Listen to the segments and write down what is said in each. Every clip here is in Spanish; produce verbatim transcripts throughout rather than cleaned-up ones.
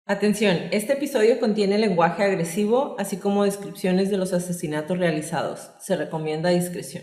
Atención, este episodio contiene lenguaje agresivo, así como descripciones de los asesinatos realizados. Se recomienda discreción.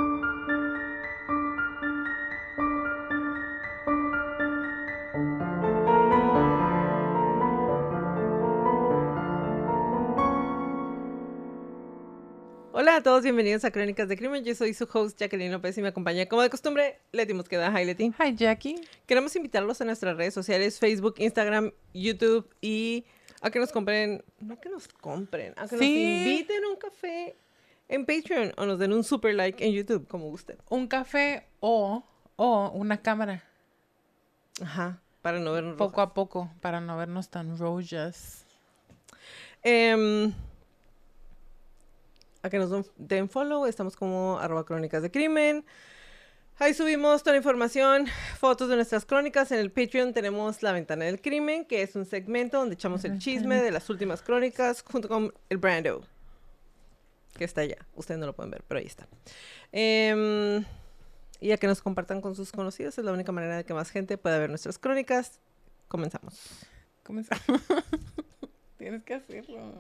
Hola a todos, bienvenidos a Crónicas de Crimen. Yo soy su host Jacqueline López y me acompaña como de costumbre Leti Mosqueda. Hi Leti. Hi Jackie. Queremos invitarlos a nuestras redes sociales, Facebook, Instagram, YouTube y a que nos compren, no que nos compren, a que nos Sí. inviten a un café en Patreon o nos den un super like en YouTube, como gusten. Un café o, o una cámara. Ajá, para no vernos Poco rojas. a poco, para no vernos tan rojas. Em, a que nos den- den follow, estamos como arroba crónicas de crimen. Ahí subimos toda la información, fotos de nuestras crónicas. En el Patreon tenemos La Ventana del Crimen, que es un segmento donde echamos el chisme de las últimas crónicas junto con el Brando, que está allá. Ustedes no lo pueden ver, pero ahí está. Em, y a que nos compartan con sus conocidos, es la única manera de que más gente pueda ver nuestras crónicas. Comenzamos. Comenzamos. Tienes que hacerlo.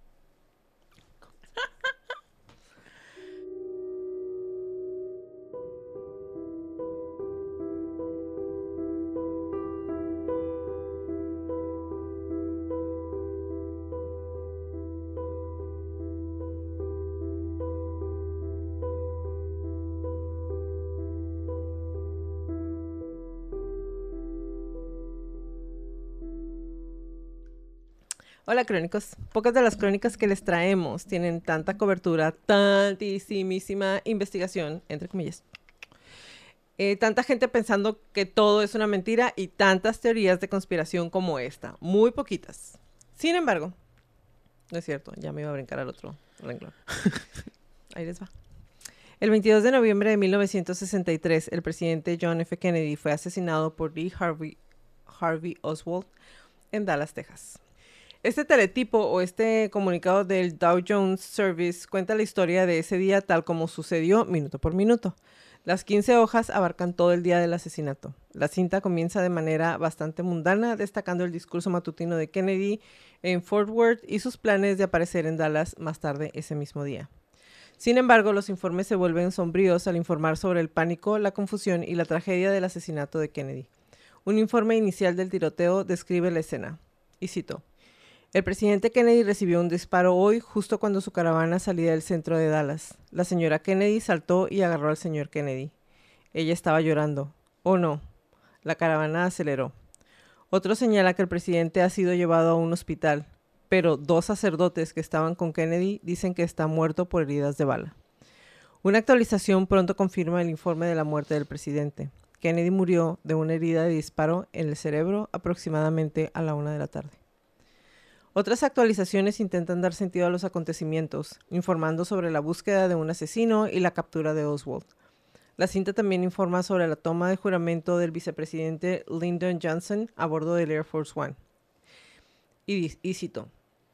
Hola crónicos, pocas de las crónicas que les traemos tienen tanta cobertura, tantísimísima investigación, entre comillas. Eh, tanta gente pensando que todo es una mentira y tantas teorías de conspiración como esta, muy poquitas. Sin embargo, no es cierto, ya me iba a brincar al otro renglón. Ahí les va. El veintidós de noviembre de mil novecientos sesenta y tres, el presidente John F. Kennedy fue asesinado por Lee Harvey, Harvey Oswald en Dallas, Texas. Este teletipo o este comunicado del Dow Jones Service cuenta la historia de ese día tal como sucedió minuto por minuto. Las quince hojas abarcan todo el día del asesinato. La cinta comienza de manera bastante mundana, destacando el discurso matutino de Kennedy en Fort Worth y sus planes de aparecer en Dallas más tarde ese mismo día. Sin embargo, los informes se vuelven sombríos al informar sobre el pánico, la confusión y la tragedia del asesinato de Kennedy. Un informe inicial del tiroteo describe la escena. Y cito: el presidente Kennedy recibió un disparo hoy justo cuando su caravana salía del centro de Dallas. La señora Kennedy saltó y agarró al señor Kennedy. Ella estaba llorando. Oh no. La caravana aceleró. Otro señala que el presidente ha sido llevado a un hospital, pero dos sacerdotes que estaban con Kennedy dicen que está muerto por heridas de bala. Una actualización pronto confirma el informe de la muerte del presidente. Kennedy murió de una herida de disparo en el cerebro aproximadamente a la una de la tarde. Otras actualizaciones intentan dar sentido a los acontecimientos, informando sobre la búsqueda de un asesino y la captura de Oswald. La cinta también informa sobre la toma de juramento del vicepresidente Lyndon Johnson a bordo del Air Force One. Y, y cito: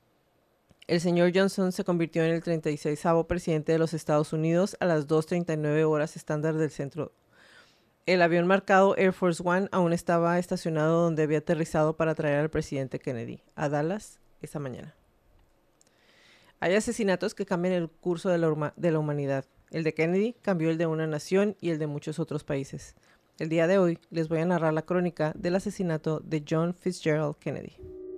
el señor Johnson se convirtió en el treinta y seisavo presidente de los Estados Unidos a las dos treinta y nueve horas estándar del centro. El avión marcado Air Force One aún estaba estacionado donde había aterrizado para traer al presidente Kennedy a Dallas esa mañana. Hay asesinatos que cambian el curso de la, huma- de la humanidad. El de Kennedy cambió el de una nación y el de muchos otros países. El día de hoy les voy a narrar la crónica del asesinato de John Fitzgerald Kennedy.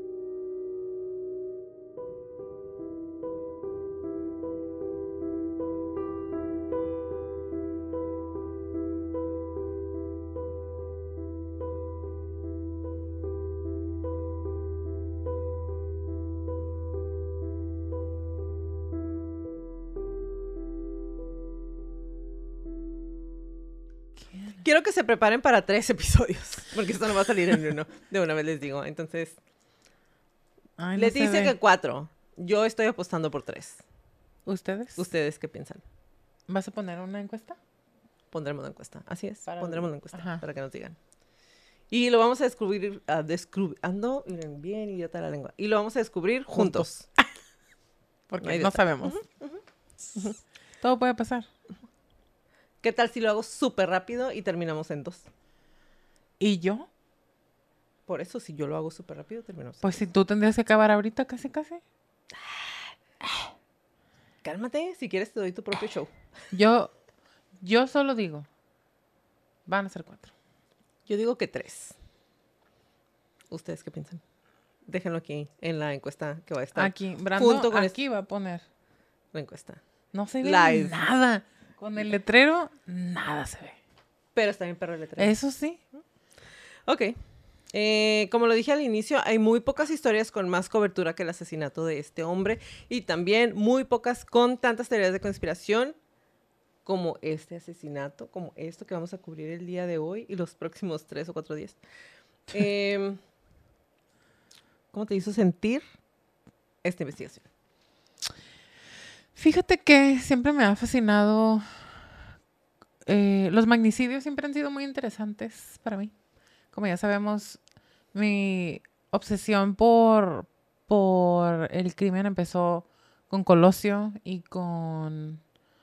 Quiero que se preparen para tres episodios, porque esto no va a salir en uno. De una vez les digo. Entonces, Ay, no les se dice ve. que cuatro. Yo estoy apostando por tres. ¿Ustedes? ¿Ustedes qué piensan? ¿Vas a poner una encuesta? Pondremos la encuesta. Así es. Para- Pondremos la encuesta Ajá. para que nos digan. Y lo vamos a descubrir, a descubrir, ando miren, bien idiota la lengua. Y lo vamos a descubrir juntos. Porque No hay de no otra. sabemos. Todo puede pasar. ¿Qué tal si lo hago súper rápido y terminamos en dos? ¿Y yo? Por eso, si yo lo hago súper rápido, terminamos. Pues si tú tendrías que acabar ahorita, casi, casi. Cálmate, si quieres te doy tu propio show. Yo, yo solo digo, van a ser cuatro. Yo digo que tres. ¿Ustedes qué piensan? Déjenlo aquí en la encuesta que va a estar. Aquí, Brando, junto con aquí va a poner. La encuesta. No se ve Live. nada. Con el letrero, nada se ve. Pero está bien perro el letrero. Eso sí. Ok. Eh, como lo dije al inicio, hay muy pocas historias con más cobertura que el asesinato de este hombre y también muy pocas con tantas teorías de conspiración como este asesinato, como esto que vamos a cubrir el día de hoy y los próximos tres o cuatro días. Eh, ¿Cómo te hizo sentir esta investigación? Fíjate que siempre me ha fascinado. Eh, los magnicidios siempre han sido muy interesantes para mí. Como ya sabemos, mi obsesión por, por el crimen empezó con Colosio y con...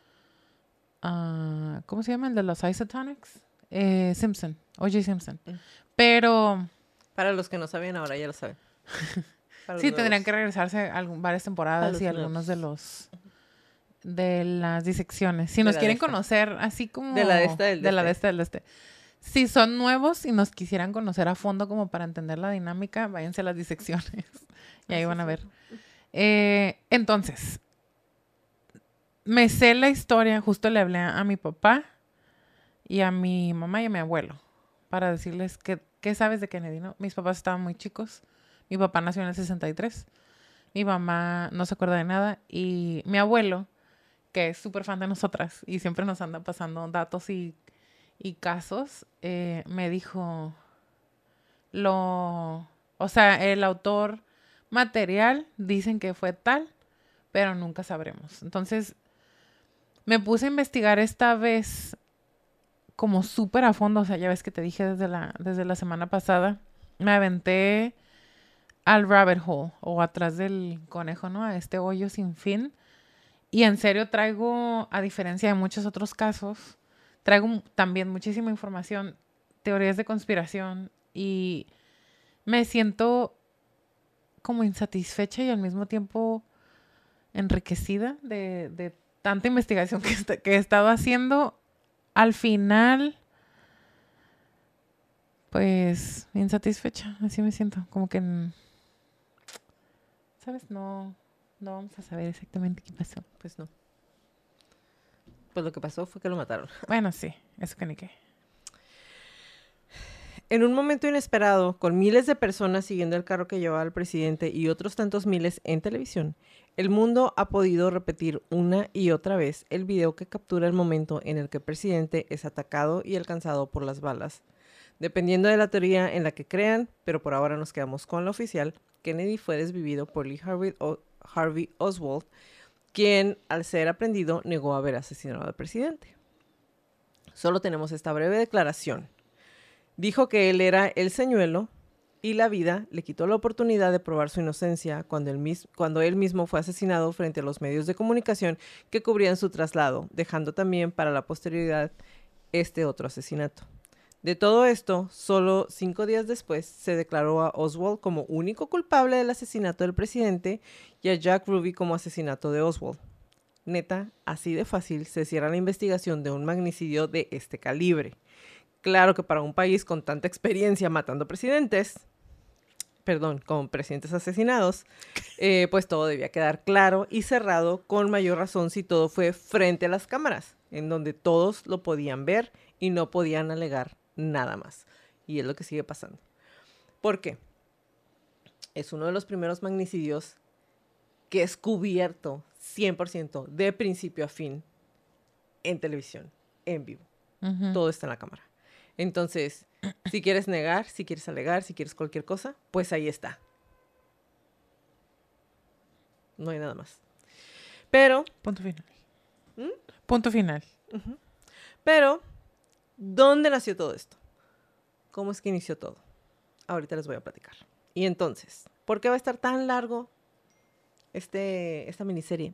Uh, ¿cómo se llama? El de los Isotonics. Eh, Simpson. O J. Simpson. Mm. Pero... Para los que no sabían, ahora ya lo saben. Para sí, los tendrían nuevos. que regresarse algún, varias A temporadas los y nuevos. algunos de los... de las disecciones. Si De nos la quieren de esta. conocer así como... De la de esta, del de De la de este. esta, del de este. Si son nuevos y nos quisieran conocer a fondo como para entender la dinámica, váyanse a las disecciones. Y ahí Ah, sí, van a sí. ver. Eh, entonces, me sé la historia. Justo le hablé a mi papá y a mi mamá y a mi abuelo para decirles que, ¿qué sabes de Kennedy? ¿No? Mis papás estaban muy chicos. Mi papá nació en el sesenta y tres. Mi mamá no se acuerda de nada. Y mi abuelo, que es súper fan de nosotras y siempre nos anda pasando datos y, y casos, eh, me dijo, lo, o sea, el autor material dicen que fue tal, pero nunca sabremos. Entonces, me puse a investigar esta vez como súper a fondo, o sea, ya ves que te dije desde la, desde la semana pasada, me aventé al rabbit hole o atrás del conejo, ¿no? A este hoyo sin fin. Y en serio traigo, a diferencia de muchos otros casos, traigo m- también muchísima información, teorías de conspiración y me siento como insatisfecha y al mismo tiempo enriquecida de, de tanta investigación que, est- que he estado haciendo. Al final, pues, insatisfecha, así me siento, como que, mm, ¿sabes? No, no vamos a saber exactamente qué pasó. Pues no. Pues lo que pasó fue que lo mataron. Bueno, sí, eso que ni qué. En un momento inesperado, con miles de personas siguiendo el carro que llevaba al presidente y otros tantos miles en televisión, el mundo ha podido repetir una y otra vez el video que captura el momento en el que el presidente es atacado y alcanzado por las balas. Dependiendo de la teoría en la que crean, pero por ahora nos quedamos con la oficial, Kennedy fue desvivido por Lee Harvey, o- Harvey Oswald, quien, al ser aprendido, negó haber asesinado al presidente. Solo tenemos esta breve declaración. Dijo que él era el señuelo y la vida le quitó la oportunidad de probar su inocencia cuando él, mis- cuando él mismo fue asesinado frente a los medios de comunicación que cubrían su traslado, dejando también para la posterioridad este otro asesinato. De todo esto, solo cinco días después se declaró a Oswald como único culpable del asesinato del presidente y a Jack Ruby como asesinato de Oswald. Neta, así de fácil se cierra la investigación de un magnicidio de este calibre. Claro que para un país con tanta experiencia matando presidentes, perdón, con presidentes asesinados, eh, pues todo debía quedar claro y cerrado con mayor razón si todo fue frente a las cámaras, en donde todos lo podían ver y no podían alegar nada más. Y es lo que sigue pasando. ¿Por qué? Es uno de los primeros magnicidios que es cubierto cien por ciento de principio a fin en televisión, en vivo. Ujú. Todo está en la cámara. Entonces, si quieres negar, si quieres alegar, si quieres cualquier cosa, pues ahí está. No hay nada más. Pero, Punto final. ¿Mm? Punto final. pero, ¿dónde nació todo esto? ¿Cómo es que inició todo? Ahorita les voy a platicar. Y entonces, ¿por qué va a estar tan largo este, esta miniserie?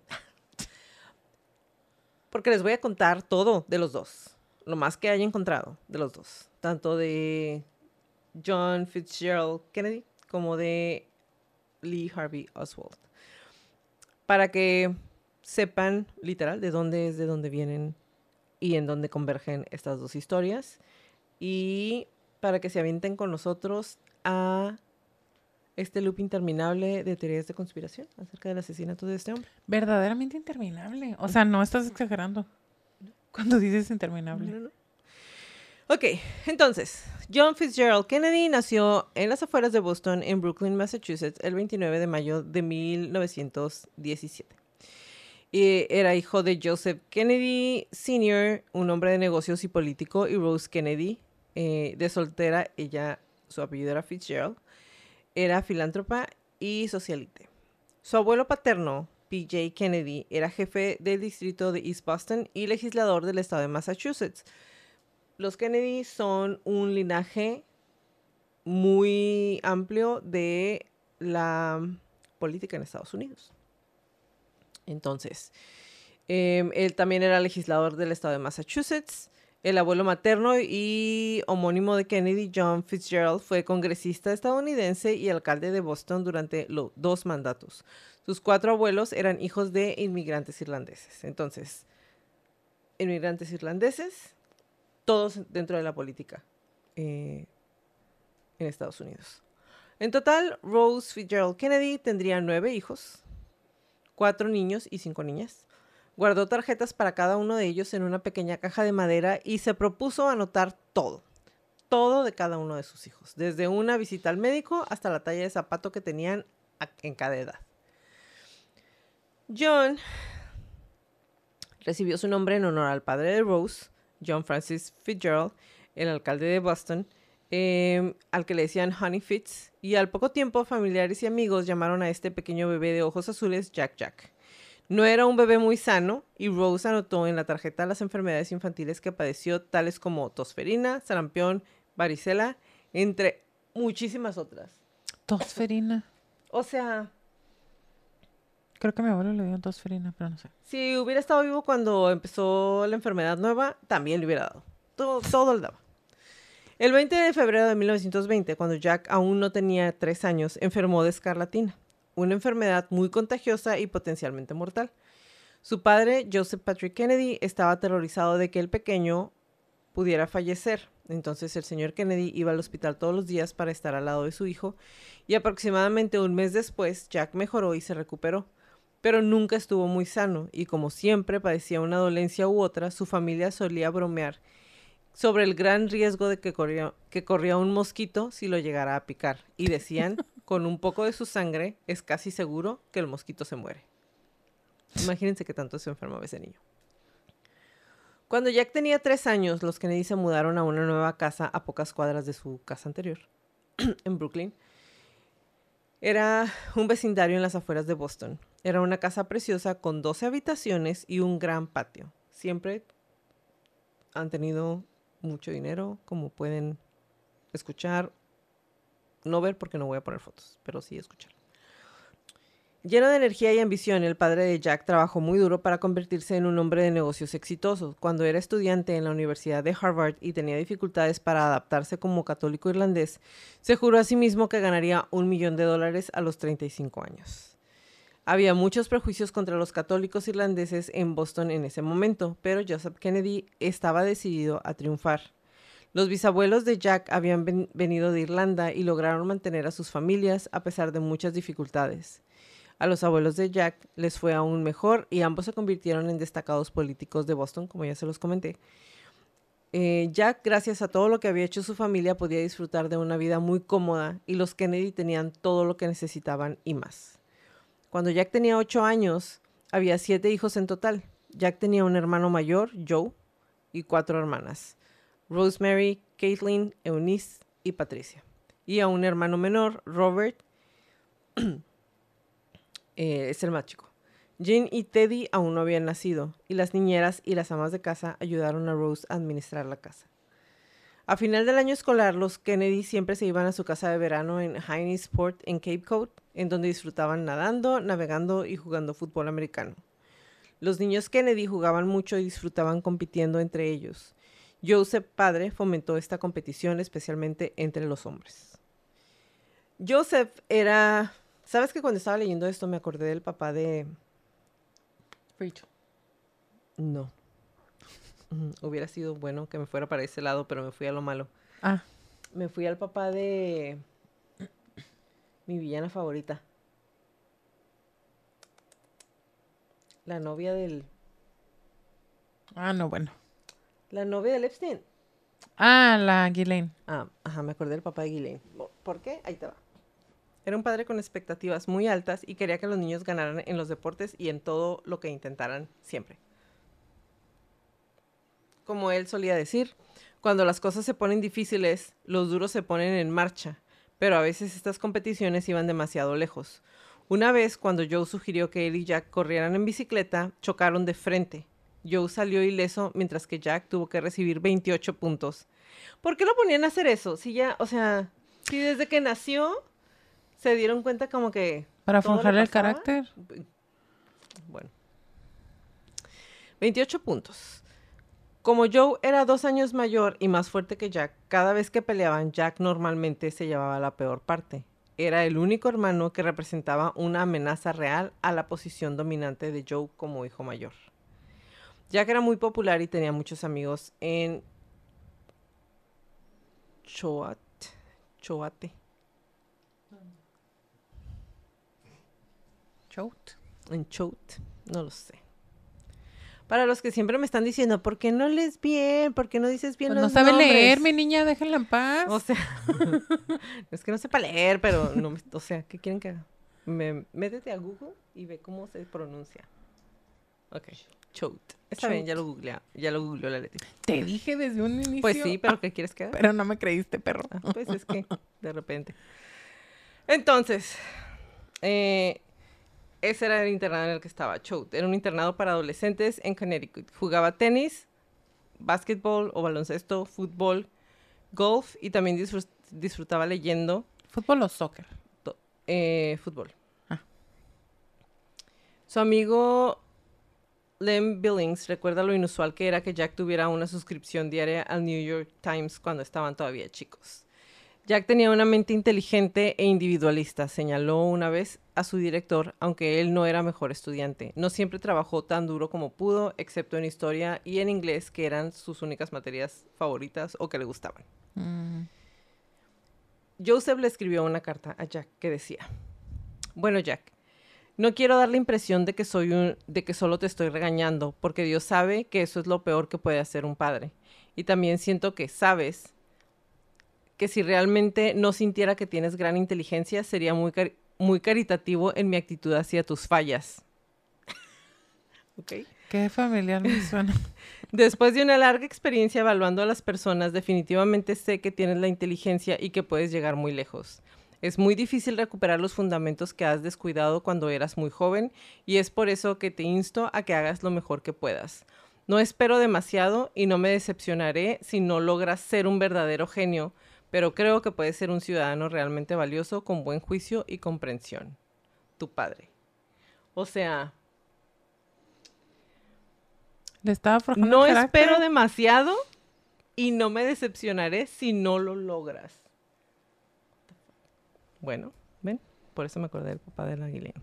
Porque les voy a contar todo de los dos. Lo más que haya encontrado de los dos. Tanto de John Fitzgerald Kennedy como de Lee Harvey Oswald. Para que sepan, literal, de dónde es, de dónde vienen y en dónde convergen estas dos historias. Y para que se avienten con nosotros a este loop interminable de teorías de conspiración acerca del asesinato de este hombre. Verdaderamente interminable. O sea, no estás exagerando cuando dices interminable. No, no. Ok, entonces, John Fitzgerald Kennedy nació en las afueras de Boston, en Brooklyn, Massachusetts, el veintinueve de mayo de mil novecientos diecisiete. Y era hijo de Joseph Kennedy senior, un hombre de negocios y político, y Rose Kennedy, eh, de soltera. Ella, su apellido era Fitzgerald, era filántropa y socialite. Su abuelo paterno, P J Kennedy, era jefe del distrito de East Boston y legislador del estado de Massachusetts. Los Kennedy son un linaje muy amplio de la política en Estados Unidos. Entonces, eh, él también era legislador del estado de Massachusetts. El abuelo materno y homónimo de Kennedy, John Fitzgerald, fue congresista estadounidense y alcalde de Boston durante los dos mandatos. Sus cuatro abuelos eran hijos de inmigrantes irlandeses. Entonces, inmigrantes irlandeses, todos dentro de la política eh, en Estados Unidos. En total, Rose Fitzgerald Kennedy tendría nueve hijos, cuatro niños y cinco niñas. Guardó tarjetas para cada uno de ellos en una pequeña caja de madera y se propuso anotar todo, todo de cada uno de sus hijos, desde una visita al médico hasta la talla de zapato que tenían en cada edad. John recibió su nombre en honor al padre de Rose, John Francis Fitzgerald, el alcalde de Boston, eh, al que le decían Honey Fitz, y al poco tiempo familiares y amigos llamaron a este pequeño bebé de ojos azules Jack Jack. No era un bebé muy sano y Rose anotó en la tarjeta las enfermedades infantiles que padeció, tales como tosferina, sarampión, varicela, entre muchísimas otras. Tosferina. O sea, creo que a mi abuelo le dio tosferina, pero no sé. Si hubiera estado vivo cuando empezó la enfermedad nueva, también le hubiera dado. Todo, todo le daba. El veinte de febrero de mil novecientos veinte, cuando Jack aún no tenía tres años, enfermó de escarlatina, una enfermedad muy contagiosa y potencialmente mortal. Su padre, Joseph Patrick Kennedy, estaba aterrorizado de que el pequeño pudiera fallecer. Entonces el señor Kennedy iba al hospital todos los días para estar al lado de su hijo, y aproximadamente un mes después, Jack mejoró y se recuperó. Pero nunca estuvo muy sano, y como siempre padecía una dolencia u otra, su familia solía bromear sobre el gran riesgo de que corría, que corría un mosquito si lo llegara a picar. Y decían, con un poco de su sangre, es casi seguro que el mosquito se muere. Imagínense que tanto se enfermaba ese niño. Cuando Jack tenía tres años, los Kennedy se mudaron a una nueva casa a pocas cuadras de su casa anterior, en Brooklyn. Era un vecindario en las afueras de Boston. Era una casa preciosa con doce habitaciones y un gran patio. Siempre han tenido mucho dinero, como pueden escuchar. No ver porque no voy a poner fotos, pero sí escuchar. Lleno de energía y ambición, el padre de Jack trabajó muy duro para convertirse en un hombre de negocios exitoso. Cuando era estudiante en la Universidad de Harvard y tenía dificultades para adaptarse como católico irlandés, se juró a sí mismo que ganaría un millón de dólares a los treinta y cinco años. Había muchos prejuicios contra los católicos irlandeses en Boston en ese momento, pero Joseph Kennedy estaba decidido a triunfar. Los bisabuelos de Jack habían ven- venido de Irlanda y lograron mantener a sus familias a pesar de muchas dificultades. A los abuelos de Jack les fue aún mejor y ambos se convirtieron en destacados políticos de Boston, como ya se los comenté. Eh, Jack, gracias a todo lo que había hecho su familia, podía disfrutar de una vida muy cómoda y los Kennedy tenían todo lo que necesitaban y más. Cuando Jack tenía ocho años, había siete hijos en total. Jack tenía un hermano mayor, Joe, y cuatro hermanas, Rosemary, Caitlin, Eunice y Patricia. Y a un hermano menor, Robert, Eh, es el más chico. Jean y Teddy aún no habían nacido, y las niñeras y las amas de casa ayudaron a Rose a administrar la casa. A final del año escolar, los Kennedy siempre se iban a su casa de verano en Hyannisport, en Cape Cod, en donde disfrutaban nadando, navegando y jugando fútbol americano. Los niños Kennedy jugaban mucho y disfrutaban compitiendo entre ellos. Joseph padre fomentó esta competición especialmente entre los hombres. Joseph era... ¿Sabes que cuando estaba leyendo esto me acordé del papá de... Rachel. No. Uh, hubiera sido bueno que me fuera para ese lado, pero me fui a lo malo. Ah. Me fui al papá de... mi villana favorita. La novia del... Ah, no, bueno. La novia del Epstein. Ah, la Ghislaine. Ah, ajá, me acordé del papá de Ghislaine. ¿Por qué? Ahí te va. Era un padre con expectativas muy altas y quería que los niños ganaran en los deportes y en todo lo que intentaran siempre. Como él solía decir, cuando las cosas se ponen difíciles, los duros se ponen en marcha, pero a veces estas competiciones iban demasiado lejos. Una vez, cuando Joe sugirió que él y Jack corrieran en bicicleta, chocaron de frente. Joe salió ileso, mientras que Jack tuvo que recibir veintiocho puntos. ¿Por qué lo ponían a hacer eso? Si ya, o sea, si desde que nació se dieron cuenta como que... Para todo le forjarle el pasaba. carácter. Bueno. veintiocho puntos. Como Joe era dos años mayor y más fuerte que Jack, cada vez que peleaban, Jack normalmente se llevaba la peor parte. Era el único hermano que representaba una amenaza real a la posición dominante de Joe como hijo mayor. Jack era muy popular y tenía muchos amigos en Choate. Choate. Choate. En Choate. No lo sé. Para los que siempre me están diciendo, ¿por qué no lees bien? ¿Por qué no dices bien Pues los no sabe nombres? leer, mi niña, déjenla en paz. O sea, es que no sepa leer, pero no, me- o sea, ¿qué quieren que haga? Me, métete a Google y ve cómo se pronuncia. Ok, Choate. Está bien, ya lo googlea, ya lo googleó la Leti. Te dije desde un inicio. Pues sí, pero ¿qué quieres que haga? Pero no me creíste, perro. Ah, pues es que, de repente. Entonces, eh, ese era el internado en el que estaba Choate. Era un internado para adolescentes en Connecticut. Jugaba tenis, básquetbol o baloncesto, fútbol, golf y también disfrut- disfrutaba leyendo ¿Fútbol o soccer? to- eh, fútbol. Ah. Su amigo Lem Billings recuerda lo inusual que era que Jack tuviera una suscripción diaria al New York Times cuando estaban todavía chicos. Jack tenía una mente inteligente e individualista, señaló una vez a su director, aunque él no era mejor estudiante. No siempre trabajó tan duro como pudo, excepto en historia y en inglés, que eran sus únicas materias favoritas o que le gustaban. Mm. Joseph le escribió una carta a Jack que decía: bueno, Jack, no quiero dar la impresión de que soy un, de que solo te estoy regañando, porque Dios sabe que eso es lo peor que puede hacer un padre. Y también siento que sabes que si realmente no sintiera que tienes gran inteligencia, sería muy, cari- muy caritativo en mi actitud hacia tus fallas. ¿Ok? Qué familiar me suena. Después de una larga experiencia evaluando a las personas, definitivamente sé que tienes la inteligencia y que puedes llegar muy lejos. Es muy difícil recuperar los fundamentos que has descuidado cuando eras muy joven y es por eso que te insto a que hagas lo mejor que puedas. No espero demasiado y no me decepcionaré si no logras ser un verdadero genio, pero creo que puedes ser un ciudadano realmente valioso con buen juicio y comprensión. Tu padre. O sea, Le estaba forjando no el carácter. espero demasiado y no me decepcionaré si no lo logras. Bueno, ven, por eso me acordé del papá de la Ghislaine.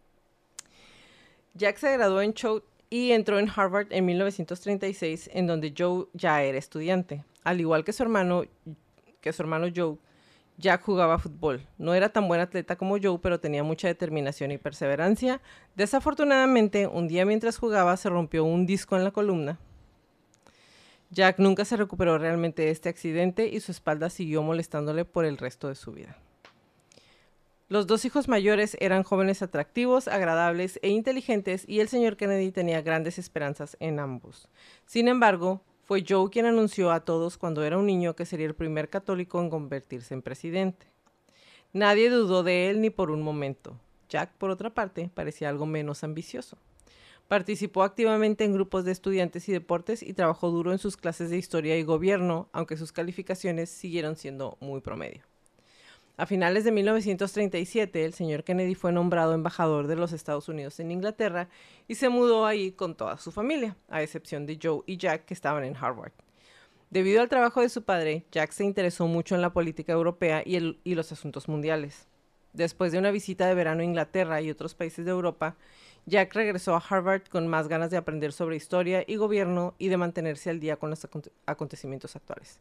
Jack se graduó en Choate y entró en Harvard en mil novecientos treinta y seis, en donde Joe ya era estudiante. Al igual que su hermano, que su hermano Joe, Jack jugaba fútbol. No era tan buen atleta como Joe, pero tenía mucha determinación y perseverancia. Desafortunadamente, un día mientras jugaba se rompió un disco en la columna. Jack nunca se recuperó realmente de este accidente y su espalda siguió molestándole por el resto de su vida. Los dos hijos mayores eran jóvenes atractivos, agradables e inteligentes y el señor Kennedy tenía grandes esperanzas en ambos. Sin embargo, fue Joe quien anunció a todos cuando era un niño que sería el primer católico en convertirse en presidente. Nadie dudó de él ni por un momento. Jack, por otra parte, parecía algo menos ambicioso. Participó activamente en grupos de estudiantes y deportes y trabajó duro en sus clases de historia y gobierno, aunque sus calificaciones siguieron siendo muy promedio. A finales de mil novecientos treinta y siete, el señor Kennedy fue nombrado embajador de los Estados Unidos en Inglaterra y se mudó ahí con toda su familia, a excepción de Joe y Jack, que estaban en Harvard. Debido al trabajo de su padre, Jack se interesó mucho en la política europea y, el, y los asuntos mundiales. Después de una visita de verano a Inglaterra y otros países de Europa, Jack regresó a Harvard con más ganas de aprender sobre historia y gobierno y de mantenerse al día con los aconte- acontecimientos actuales.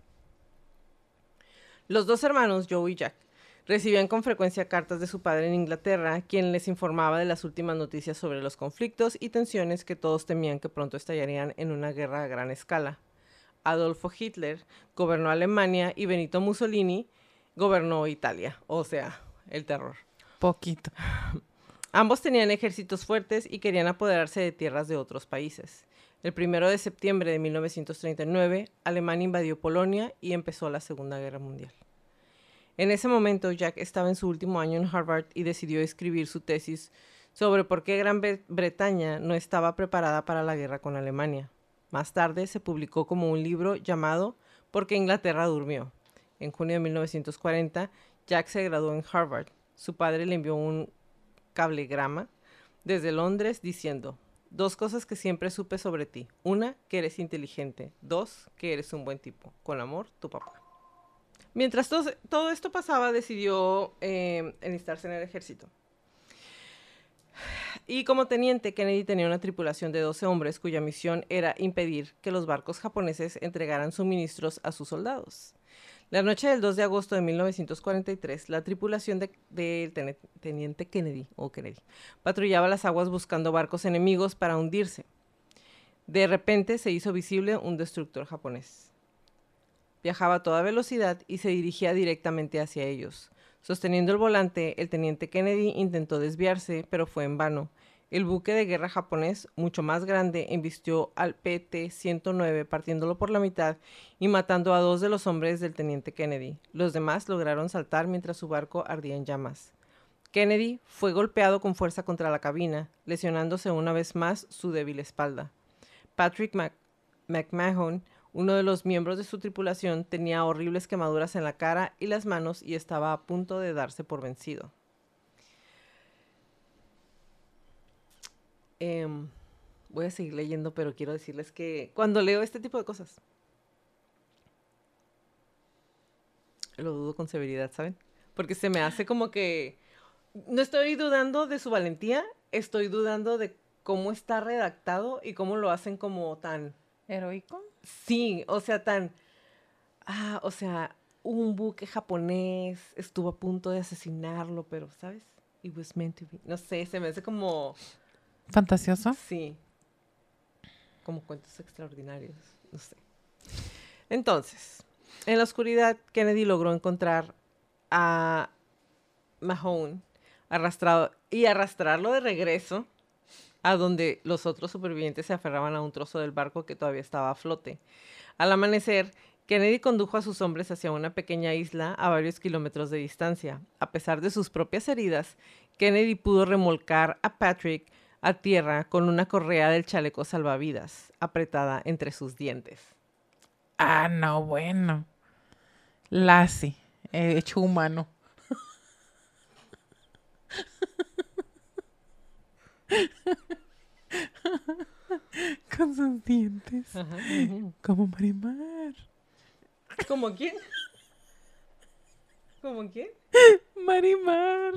Los dos hermanos, Joe y Jack, recibían con frecuencia cartas de su padre en Inglaterra, quien les informaba de las últimas noticias sobre los conflictos y tensiones que todos temían que pronto estallarían en una guerra a gran escala. Adolfo Hitler gobernó Alemania y Benito Mussolini gobernó Italia, o sea, el terror. Poquito. Ambos tenían ejércitos fuertes y querían apoderarse de tierras de otros países. El primero de septiembre de mil novecientos treinta y nueve, Alemania invadió Polonia y empezó la Segunda Guerra Mundial. En ese momento, Jack estaba en su último año en Harvard y decidió escribir su tesis sobre por qué Gran Bretaña no estaba preparada para la guerra con Alemania. Más tarde se publicó como un libro llamado ¿Por qué Inglaterra durmió? En junio de mil novecientos cuarenta, Jack se graduó en Harvard. Su padre le envió un cablegrama desde Londres diciendo: dos cosas que siempre supe sobre ti. Una, que eres inteligente. Dos, que eres un buen tipo. Con amor, tu papá. Mientras todo, todo esto pasaba, decidió eh, enlistarse en el ejército. Y como teniente, Kennedy tenía una tripulación de doce hombres cuya misión era impedir que los barcos japoneses entregaran suministros a sus soldados. La noche del dos de agosto de mil novecientos cuarenta y tres, la tripulación del de, de teniente Kennedy, o Kennedy, patrullaba las aguas buscando barcos enemigos para hundirse. De repente se hizo visible un destructor japonés. Viajaba a toda velocidad y se dirigía directamente hacia ellos. Sosteniendo el volante, el teniente Kennedy intentó desviarse, pero fue en vano. El buque de guerra japonés, mucho más grande, embistió al P T ciento nueve, partiéndolo por la mitad y matando a dos de los hombres del teniente Kennedy. Los demás lograron saltar mientras su barco ardía en llamas. Kennedy fue golpeado con fuerza contra la cabina, lesionándose una vez más su débil espalda. Patrick Mac- McMahon, uno de los miembros de su tripulación, tenía horribles quemaduras en la cara y las manos y estaba a punto de darse por vencido. Eh, voy a seguir leyendo, pero quiero decirles que cuando leo este tipo de cosas, lo dudo con severidad, ¿saben? Porque se me hace como que no estoy dudando de su valentía, estoy dudando de cómo está redactado y cómo lo hacen como tan... ¿Heroico? Sí, o sea, tan... Ah, o sea, un buque japonés estuvo a punto de asesinarlo, pero, ¿sabes? It was meant to be. No sé, se me hace como... ¿Fantasioso? Sí. Como cuentos extraordinarios, no sé. Entonces, en la oscuridad, Kennedy logró encontrar a Mahone arrastrado y arrastrarlo de regreso a donde los otros supervivientes se aferraban a un trozo del barco que todavía estaba a flote. Al amanecer, Kennedy condujo a sus hombres hacia una pequeña isla a varios kilómetros de distancia. A pesar de sus propias heridas, Kennedy pudo remolcar a Patrick a tierra con una correa del chaleco salvavidas apretada entre sus dientes. Ah, no, bueno. Lassie, eh, hecho humano. Con sus dientes. Ajá, uh-huh. Como Marimar. ¿Cómo quién? ¿Cómo quién? Marimar.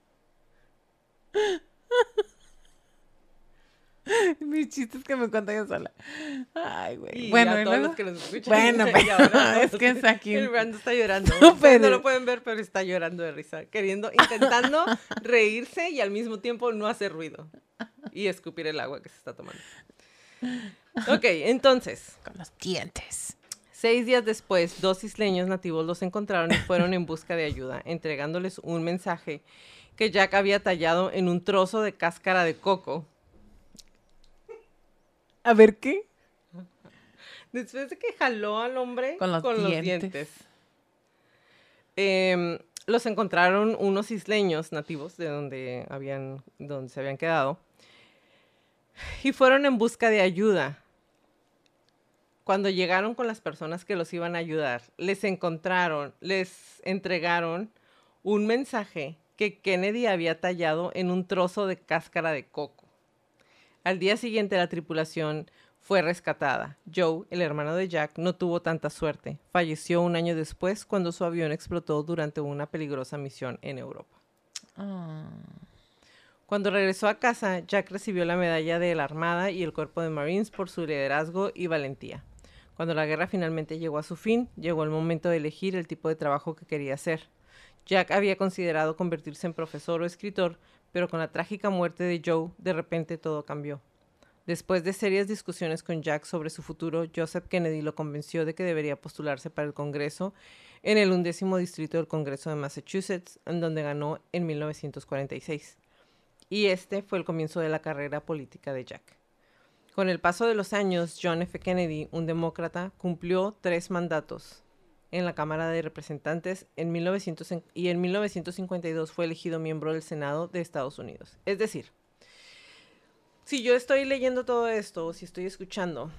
Mis chistes que me cuento yo sola. Ay, güey. Y Bueno, a ¿y todos luego? los que nos escuchan. Bueno, Y pero ahora es todos que los es aquí. El Brando está llorando. No, Ustedes no pero- lo pueden ver, pero está llorando de risa. Queriendo, intentando reírse y al mismo tiempo no hacer ruido. Y escupir el agua que se está tomando. Ok, entonces, Con los dientes. seis días después, dos isleños nativos los encontraron y fueron en busca de ayuda, entregándoles un mensaje que Jack había tallado en un trozo de cáscara de coco. A ver, ¿qué? Después de que jaló al hombre Con los dientes. dientes. Eh, los encontraron unos isleños nativos de donde, habían, donde se habían quedado y fueron en busca de ayuda. Cuando llegaron con las personas que los iban a ayudar, les encontraron, les entregaron un mensaje que Kennedy había tallado en un trozo de cáscara de coco. Al día siguiente, la tripulación fue rescatada. Joe, el hermano de Jack, no tuvo tanta suerte. Falleció un año después cuando su avión explotó durante una peligrosa misión en Europa. Oh. Cuando regresó a casa, Jack recibió la medalla de la Armada y el Cuerpo de Marines por su liderazgo y valentía. Cuando la guerra finalmente llegó a su fin, llegó el momento de elegir el tipo de trabajo que quería hacer. Jack había considerado convertirse en profesor o escritor, pero con la trágica muerte de Joe, de repente todo cambió. Después de serias discusiones con Jack sobre su futuro, Joseph Kennedy lo convenció de que debería postularse para el Congreso en el undécimo distrito del Congreso de Massachusetts, en donde ganó en mil novecientos cuarenta y seis. Y este fue el comienzo de la carrera política de Jack. Con el paso de los años, John F. Kennedy, un demócrata, cumplió tres mandatos en la Cámara de Representantes en mil novecientos y en mil novecientos cincuenta y dos fue elegido miembro del Senado de Estados Unidos. Es decir, si yo estoy leyendo todo esto, o si estoy escuchando,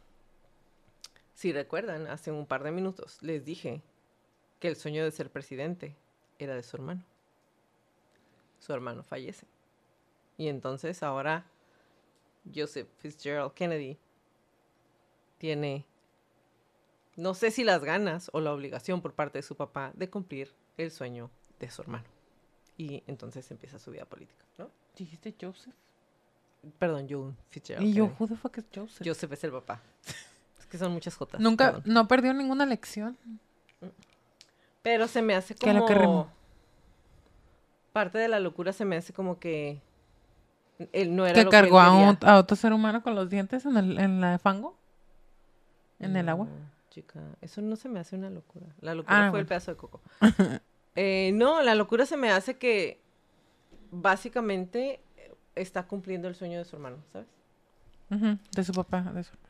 si recuerdan, hace un par de minutos les dije que el sueño de ser presidente era de su hermano. Su hermano fallece. Y entonces ahora Joseph Fitzgerald Kennedy tiene, no sé si las ganas o la obligación por parte de su papá de cumplir el sueño de su hermano. Y entonces empieza su vida política, ¿no? ¿Dijiste Joseph? Perdón, John Fitzgerald Y yo, Kennedy. who the fuck is Joseph? Joseph es el papá. Es que son muchas jotas. Nunca, perdón. no perdió ninguna lección. Pero se me hace Que lo como... que remó. Parte de la locura se me hace como que... Él no era Que lo cargó que él a, quería. un- a otro ser humano con los dientes en el en la fango. En el No, agua. chica, eso no se me hace una locura. La locura Ah, fue el bueno. pedazo de coco. Eh, no, la locura se me hace que básicamente eh, está cumpliendo el sueño de su hermano, ¿sabes? Ujú, de su papá. De su...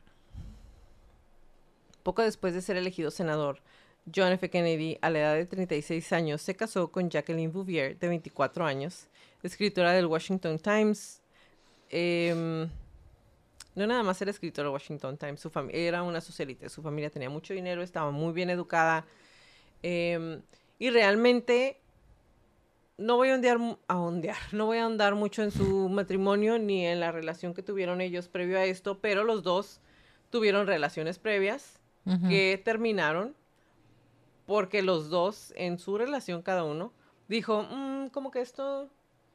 Poco después de ser elegido senador, John F. Kennedy, a la edad de treinta y seis años, se casó con Jacqueline Bouvier, de veinticuatro años, escritora del Washington Times. Eh, no nada más era escritora del Washington Times, su fami- era una socialite, su familia tenía mucho dinero, estaba muy bien educada. Eh, y realmente no voy a ondear, mu- a ondear, no voy a ahondar mucho en su matrimonio ni en la relación que tuvieron ellos previo a esto, pero los dos tuvieron relaciones previas Ujú. que terminaron porque los dos en su relación cada uno dijo, "Mm, como que esto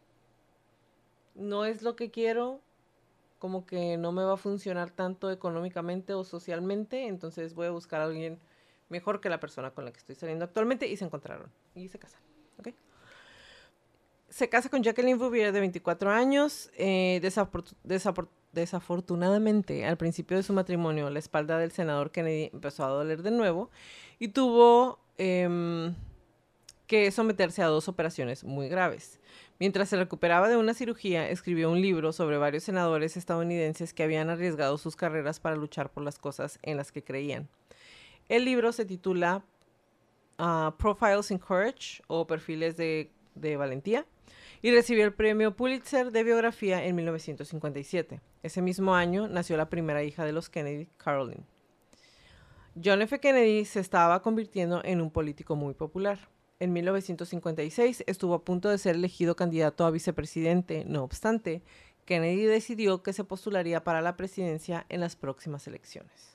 no es lo que quiero, como que no me va a funcionar tanto económicamente o socialmente, entonces voy a buscar a alguien mejor que la persona con la que estoy saliendo actualmente", y se encontraron y se casaron. ¿Ok? Se casa con Jacqueline Bouvier, de veinticuatro años. Eh, desafor- desapor- desafortunadamente, al principio de su matrimonio, la espalda del senador Kennedy empezó a doler de nuevo y tuvo em, que someterse a dos operaciones muy graves. Mientras se recuperaba de una cirugía, escribió un libro sobre varios senadores estadounidenses que habían arriesgado sus carreras para luchar por las cosas en las que creían. El libro se titula uh, Profiles in Courage, o Perfiles de, de Valentía, y recibió el premio Pulitzer de biografía en mil novecientos cincuenta y siete. Ese mismo año nació la primera hija de los Kennedy, Caroline. John F. Kennedy se estaba convirtiendo en un político muy popular. En mil novecientos cincuenta y seis estuvo a punto de ser elegido candidato a vicepresidente. No obstante, Kennedy decidió que se postularía para la presidencia en las próximas elecciones.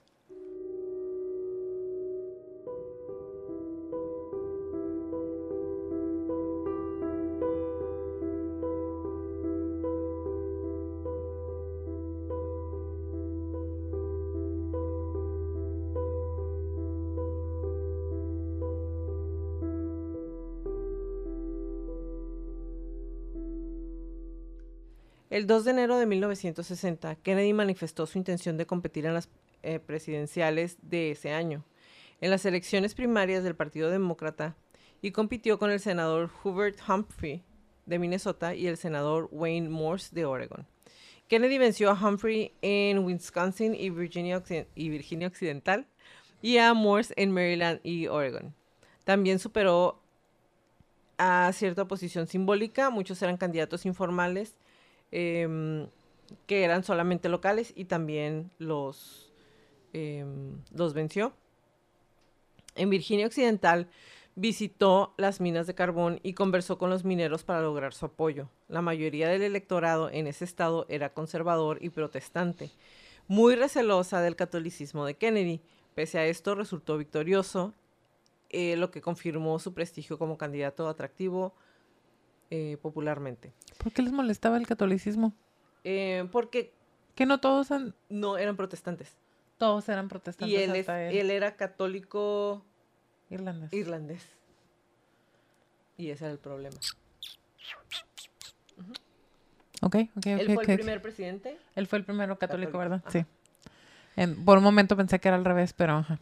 El dos de enero de mil novecientos sesenta, Kennedy manifestó su intención de competir en las eh, presidenciales de ese año, en las elecciones primarias del Partido Demócrata, y compitió con el senador Hubert Humphrey de Minnesota y el senador Wayne Morse de Oregon. Kennedy venció a Humphrey en Wisconsin y Virginia, Occiden- y Virginia Occidental y a Morse en Maryland y Oregon. También superó a cierta oposición simbólica, muchos eran candidatos informales, Eh, que eran solamente locales, y también los, eh, los venció. En Virginia Occidental visitó las minas de carbón y conversó con los mineros para lograr su apoyo. La mayoría del electorado en ese estado era conservador y protestante, muy recelosa del catolicismo de Kennedy. Pese a esto, resultó victorioso, eh, lo que confirmó su prestigio como candidato atractivo eh, popularmente. ¿Por qué les molestaba el catolicismo? Eh, porque Que no todos han... no eran protestantes. Todos eran protestantes Y él, es, hasta él. él era católico Irlandés. irlandés. Y ese era el problema. Ok, ok, ok. Él fue ok. el primer presidente. Él fue el primero católico, Católico, ¿verdad? ajá. Sí. En- por un momento pensé que era al revés, pero ajá.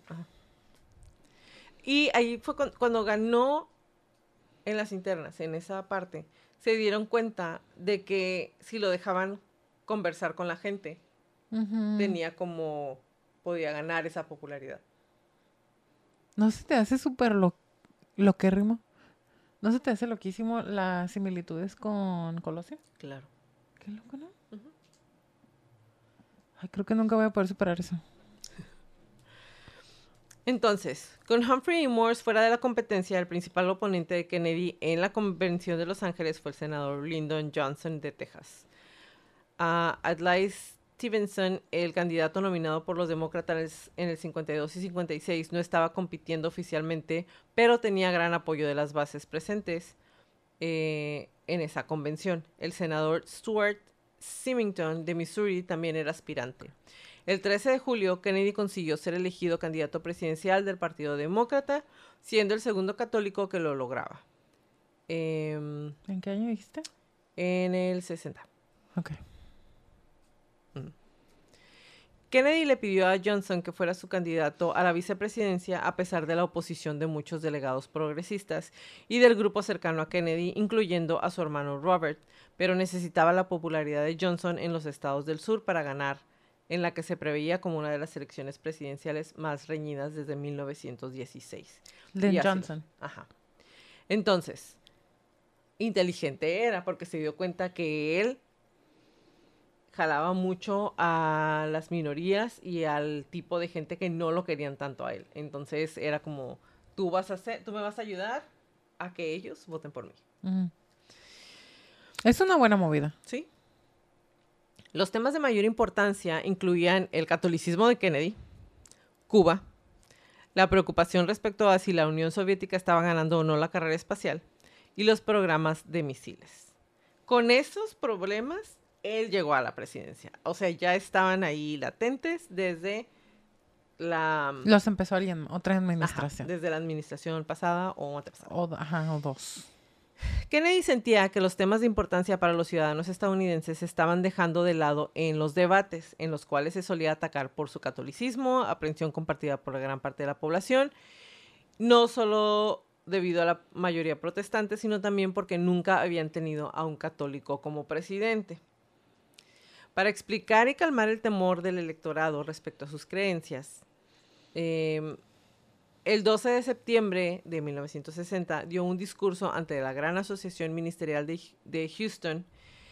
Y ahí fue cu- cuando ganó en las internas, en esa parte, se dieron cuenta de que si lo dejaban conversar con la gente, Ujú. tenía como, podía ganar esa popularidad. ¿No se te hace súper lo, loquérrimo? ¿No se te hace loquísimo las similitudes con Colosio? Claro. Qué loco, ¿no? Ujú. Ay, creo que nunca voy a poder superar eso. Entonces, con Humphrey y Morse fuera de la competencia, el principal oponente de Kennedy en la convención de Los Ángeles fue el senador Lyndon Johnson de Texas. Uh, Adlai Stevenson, el candidato nominado por los demócratas en el cincuenta y dos y cincuenta y seis, no estaba compitiendo oficialmente, pero tenía gran apoyo de las bases presentes eh, en esa convención. El senador Stuart Symington de Missouri también era aspirante. El trece de julio, Kennedy consiguió ser elegido candidato presidencial del Partido Demócrata, siendo el segundo católico que lo lograba. Eh, ¿En qué año dijiste? en el sesenta. Ok. Kennedy le pidió a Johnson que fuera su candidato a la vicepresidencia a pesar de la oposición de muchos delegados progresistas y del grupo cercano a Kennedy, incluyendo a su hermano Robert, pero necesitaba la popularidad de Johnson en los estados del sur para ganar, en la que se preveía como una de las elecciones presidenciales más reñidas desde mil novecientos dieciséis. Lyndon Y así. Johnson. Ajá. Entonces, inteligente era porque se dio cuenta que él jalaba mucho a las minorías y al tipo de gente que no lo querían tanto a él. Entonces era como, tú vas a hacer, tú me vas a ayudar a que ellos voten por mí. Ujú. Es una buena movida. ¿Sí? Los temas de mayor importancia incluían el catolicismo de Kennedy, Cuba, la preocupación respecto a si la Unión Soviética estaba ganando o no la carrera espacial y los programas de misiles. Con esos problemas, él llegó a la presidencia. O sea, ya estaban ahí latentes desde la... Los empezó alguien, otra Ajá, administración. desde la administración pasada o antepasada. O, ajá, o dos. Kennedy sentía que los temas de importancia para los ciudadanos estadounidenses se estaban dejando de lado en los debates, en los cuales se solía atacar por su catolicismo, aprehensión compartida por gran parte de la población, no solo debido a la mayoría protestante, sino también porque nunca habían tenido a un católico como presidente. Para explicar y calmar el temor del electorado respecto a sus creencias, eh, el doce de septiembre de mil novecientos sesenta dio un discurso ante la Gran Asociación Ministerial de, de Houston,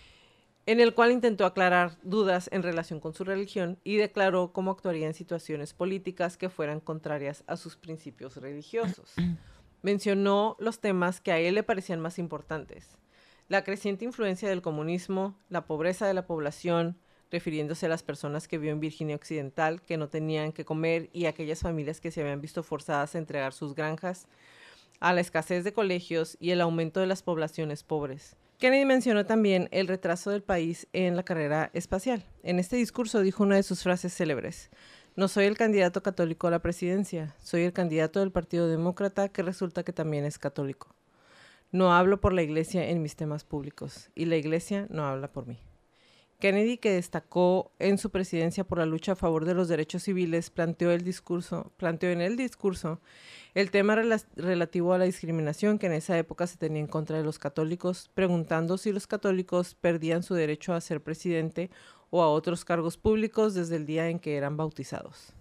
en el cual intentó aclarar dudas en relación con su religión y declaró cómo actuaría en situaciones políticas que fueran contrarias a sus principios religiosos. Mencionó los temas que a él le parecían más importantes: la creciente influencia del comunismo, la pobreza de la población, refiriéndose a las personas que vio en Virginia Occidental que no tenían que comer y aquellas familias que se habían visto forzadas a entregar sus granjas, a la escasez de colegios y el aumento de las poblaciones pobres. Kennedy mencionó también el retraso del país en la carrera espacial. En este discurso dijo una de sus frases célebres: no soy el candidato católico a la presidencia, soy el candidato del Partido Demócrata que resulta que también es católico. No hablo por la iglesia en mis temas públicos y la iglesia no habla por mí. Kennedy, que destacó en su presidencia por la lucha a favor de los derechos civiles, planteó, el discurso, planteó en el discurso el tema rela- relativo a la discriminación que en esa época se tenía en contra de los católicos, preguntando si los católicos perdían su derecho a ser presidente o a otros cargos públicos desde el día en que eran bautizados.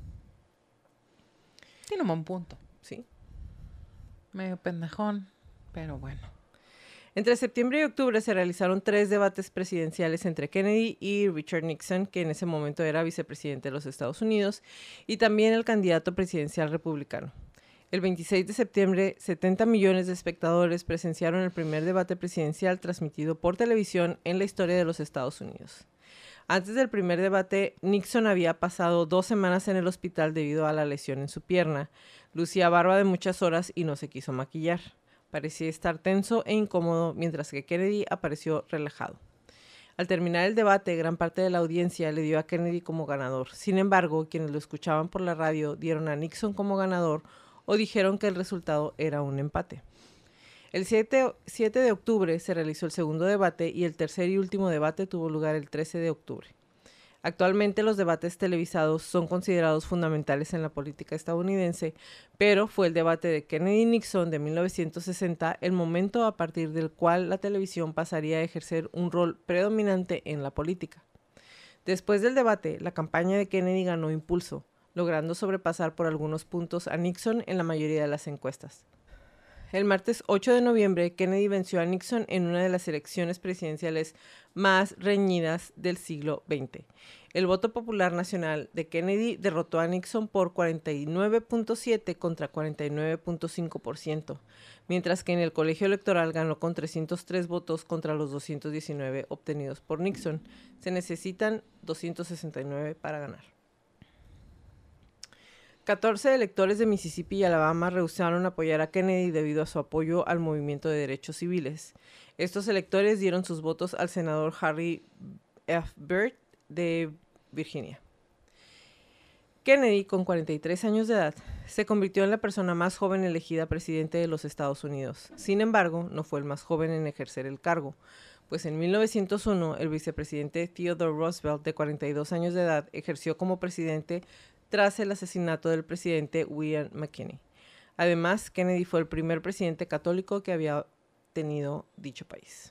Tiene un buen punto. ¿Sí? Medio pendejón, pero bueno. Entre septiembre y octubre se realizaron tres debates presidenciales entre Kennedy y Richard Nixon, que en ese momento era vicepresidente de los Estados Unidos, y también el candidato presidencial republicano. El veintiséis de septiembre, setenta millones de espectadores presenciaron el primer debate presidencial transmitido por televisión en la historia de los Estados Unidos. Antes del primer debate, Nixon había pasado dos semanas en el hospital debido a la lesión en su pierna. Lucía barba de muchas horas y no se quiso maquillar. Parecía estar tenso e incómodo, mientras que Kennedy apareció relajado. Al terminar el debate, gran parte de la audiencia le dio a Kennedy como ganador. Sin embargo, quienes lo escuchaban por la radio dieron a Nixon como ganador o dijeron que el resultado era un empate. El siete de octubre se realizó el segundo debate y el tercer y último debate tuvo lugar el trece de octubre. Actualmente los debates televisados son considerados fundamentales en la política estadounidense, pero fue el debate de Kennedy-Nixon de mil novecientos sesenta el momento a partir del cual la televisión pasaría a ejercer un rol predominante en la política. Después del debate, la campaña de Kennedy ganó impulso, logrando sobrepasar por algunos puntos a Nixon en la mayoría de las encuestas. El martes ocho de noviembre, Kennedy venció a Nixon en una de las elecciones presidenciales más reñidas del siglo veinte. El voto popular nacional de Kennedy derrotó a Nixon por cuarenta y nueve punto siete contra cuarenta y nueve punto cinco por ciento, mientras que en el colegio electoral ganó con trescientos tres votos contra los doscientos diecinueve obtenidos por Nixon. Se necesitan doscientos sesenta y nueve para ganar. catorce electores de Mississippi y Alabama rehusaron apoyar a Kennedy debido a su apoyo al movimiento de derechos civiles. Estos electores dieron sus votos al senador Harry F. Byrd de Virginia. Kennedy, con cuarenta y tres años de edad, se convirtió en la persona más joven elegida presidente de los Estados Unidos. Sin embargo, no fue el más joven en ejercer el cargo, pues en mil novecientos uno el vicepresidente Theodore Roosevelt, de cuarenta y dos años de edad, ejerció como presidente tras el asesinato del presidente William McKinley. Además, Kennedy fue el primer presidente católico que había tenido dicho país.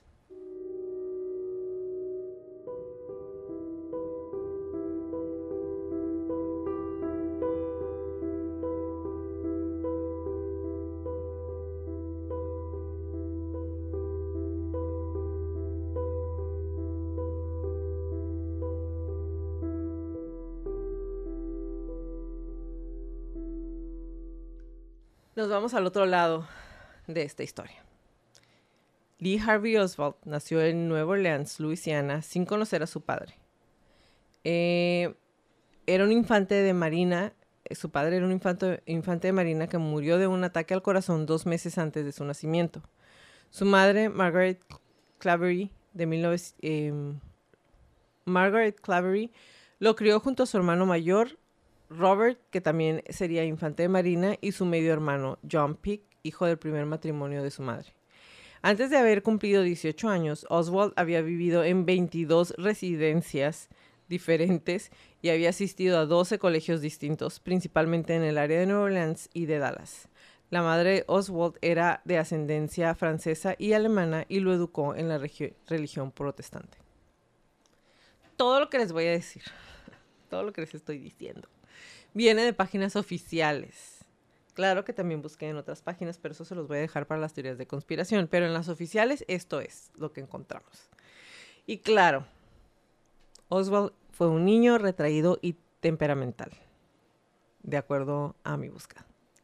Nos vamos al otro lado de esta historia. Lee Harvey Oswald nació en Nueva Orleans, Luisiana, sin conocer a su padre. Eh, era un infante de marina, su padre era un infante, infante de marina que murió de un ataque al corazón dos meses antes de su nacimiento. Su madre, Margaret Claverie, de mil novecientos, eh, Margaret Claverie, lo crió junto a su hermano mayor, Robert, que también sería infante de marina, y su medio hermano, John Peake, hijo del primer matrimonio de su madre. Antes de haber cumplido dieciocho años, Oswald había vivido en veintidós residencias diferentes y había asistido a doce colegios distintos, principalmente en el área de Nueva Orleans y de Dallas. La madre de Oswald era de ascendencia francesa y alemana y lo educó en la religión protestante. Todo lo que les voy a decir, todo lo que les estoy diciendo, viene de páginas oficiales. Claro que también busqué en otras páginas, pero eso se los voy a dejar para las teorías de conspiración. Pero en las oficiales esto es lo que encontramos. Y claro, Oswald fue un niño retraído y temperamental, de acuerdo a mi búsqueda.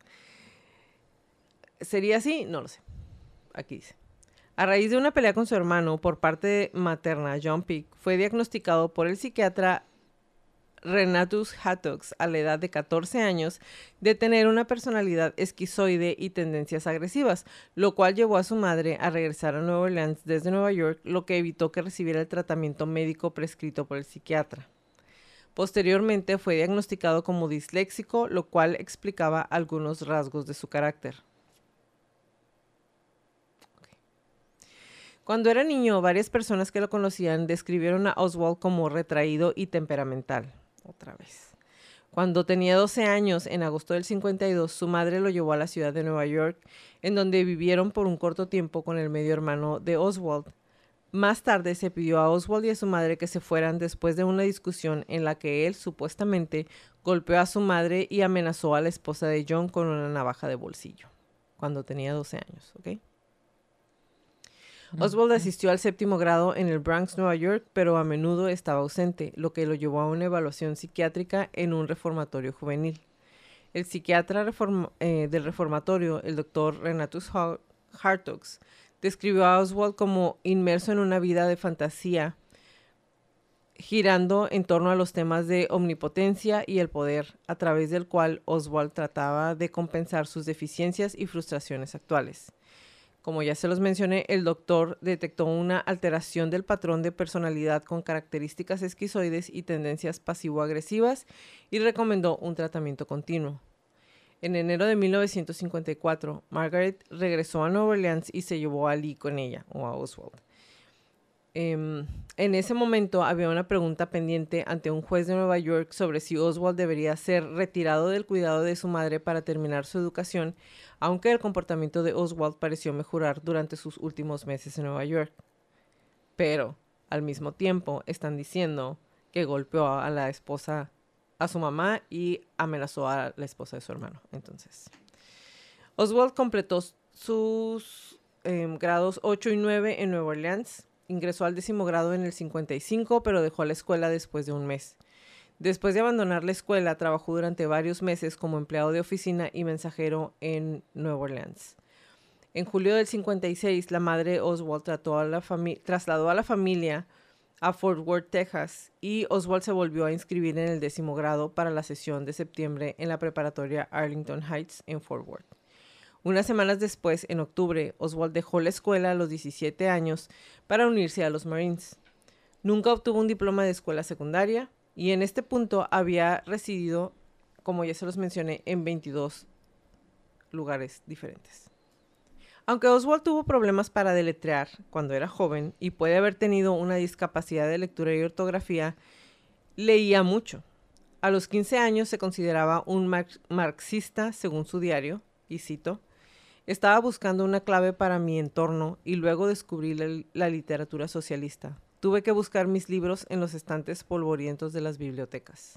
¿Sería así? No lo sé. Aquí dice. A raíz de una pelea con su hermano por parte materna, John Peake, fue diagnosticado por el psiquiatra Renatus Hattox a la edad de catorce años de tener una personalidad esquizoide y tendencias agresivas, lo cual llevó a su madre a regresar a Nueva Orleans desde Nueva York, lo que evitó que recibiera el tratamiento médico prescrito por el psiquiatra. Posteriormente fue diagnosticado como disléxico, lo cual explicaba algunos rasgos de su carácter. Okay. Cuando era niño, varias personas que lo conocían describieron a Oswald como retraído y temperamental. Otra vez. Cuando tenía doce años, en agosto del cincuenta y dos, su madre lo llevó a la ciudad de Nueva York, en donde vivieron por un corto tiempo con el medio hermano de Oswald. Más tarde se pidió a Oswald y a su madre que se fueran después de una discusión en la que él supuestamente golpeó a su madre y amenazó a la esposa de John con una navaja de bolsillo, cuando tenía doce años, ¿ok? Oswald asistió al séptimo grado en el Bronx, Nueva York, pero a menudo estaba ausente, lo que lo llevó a una evaluación psiquiátrica en un reformatorio juvenil. El psiquiatra reform eh, del reformatorio, el doctor Renatus Hartox, describió a Oswald como inmerso en una vida de fantasía girando en torno a los temas de omnipotencia y el poder, a través del cual Oswald trataba de compensar sus deficiencias y frustraciones actuales. Como ya se los mencioné, el doctor detectó una alteración del patrón de personalidad con características esquizoides y tendencias pasivo-agresivas y recomendó un tratamiento continuo. En enero de mil novecientos cincuenta y cuatro, Margaret regresó a Nueva Orleans y se llevó a Lee con ella, o a Oswald. Um, en ese momento había una pregunta pendiente ante un juez de Nueva York sobre si Oswald debería ser retirado del cuidado de su madre para terminar su educación, aunque el comportamiento de Oswald pareció mejorar durante sus últimos meses en Nueva York. Pero, al mismo tiempo, están diciendo que golpeó a la esposa, a su mamá, y amenazó a la esposa de su hermano. Entonces, Oswald completó sus eh, grados ocho y nueve en Nueva Orleans. Ingresó al décimo grado en el cincuenta y cinco, pero dejó la escuela después de un mes. Después de abandonar la escuela, trabajó durante varios meses como empleado de oficina y mensajero en Nueva Orleans. En julio del cincuenta y seis, la madre de Oswald trató a la trasladó a la familia a Fort Worth, Texas, y Oswald se volvió a inscribir en el décimo grado para la sesión de septiembre en la preparatoria Arlington Heights en Fort Worth. Unas semanas después, en octubre, Oswald dejó la escuela a los diecisiete años para unirse a los Marines. Nunca obtuvo un diploma de escuela secundaria y en este punto había residido, como ya se los mencioné, en veintidós lugares diferentes. Aunque Oswald tuvo problemas para deletrear cuando era joven y puede haber tenido una discapacidad de lectura y ortografía, leía mucho. A los quince años se consideraba un mar- marxista, según su diario, y cito: estaba buscando una clave para mi entorno y luego descubrí la, la literatura socialista. Tuve que buscar mis libros en los estantes polvorientos de las bibliotecas.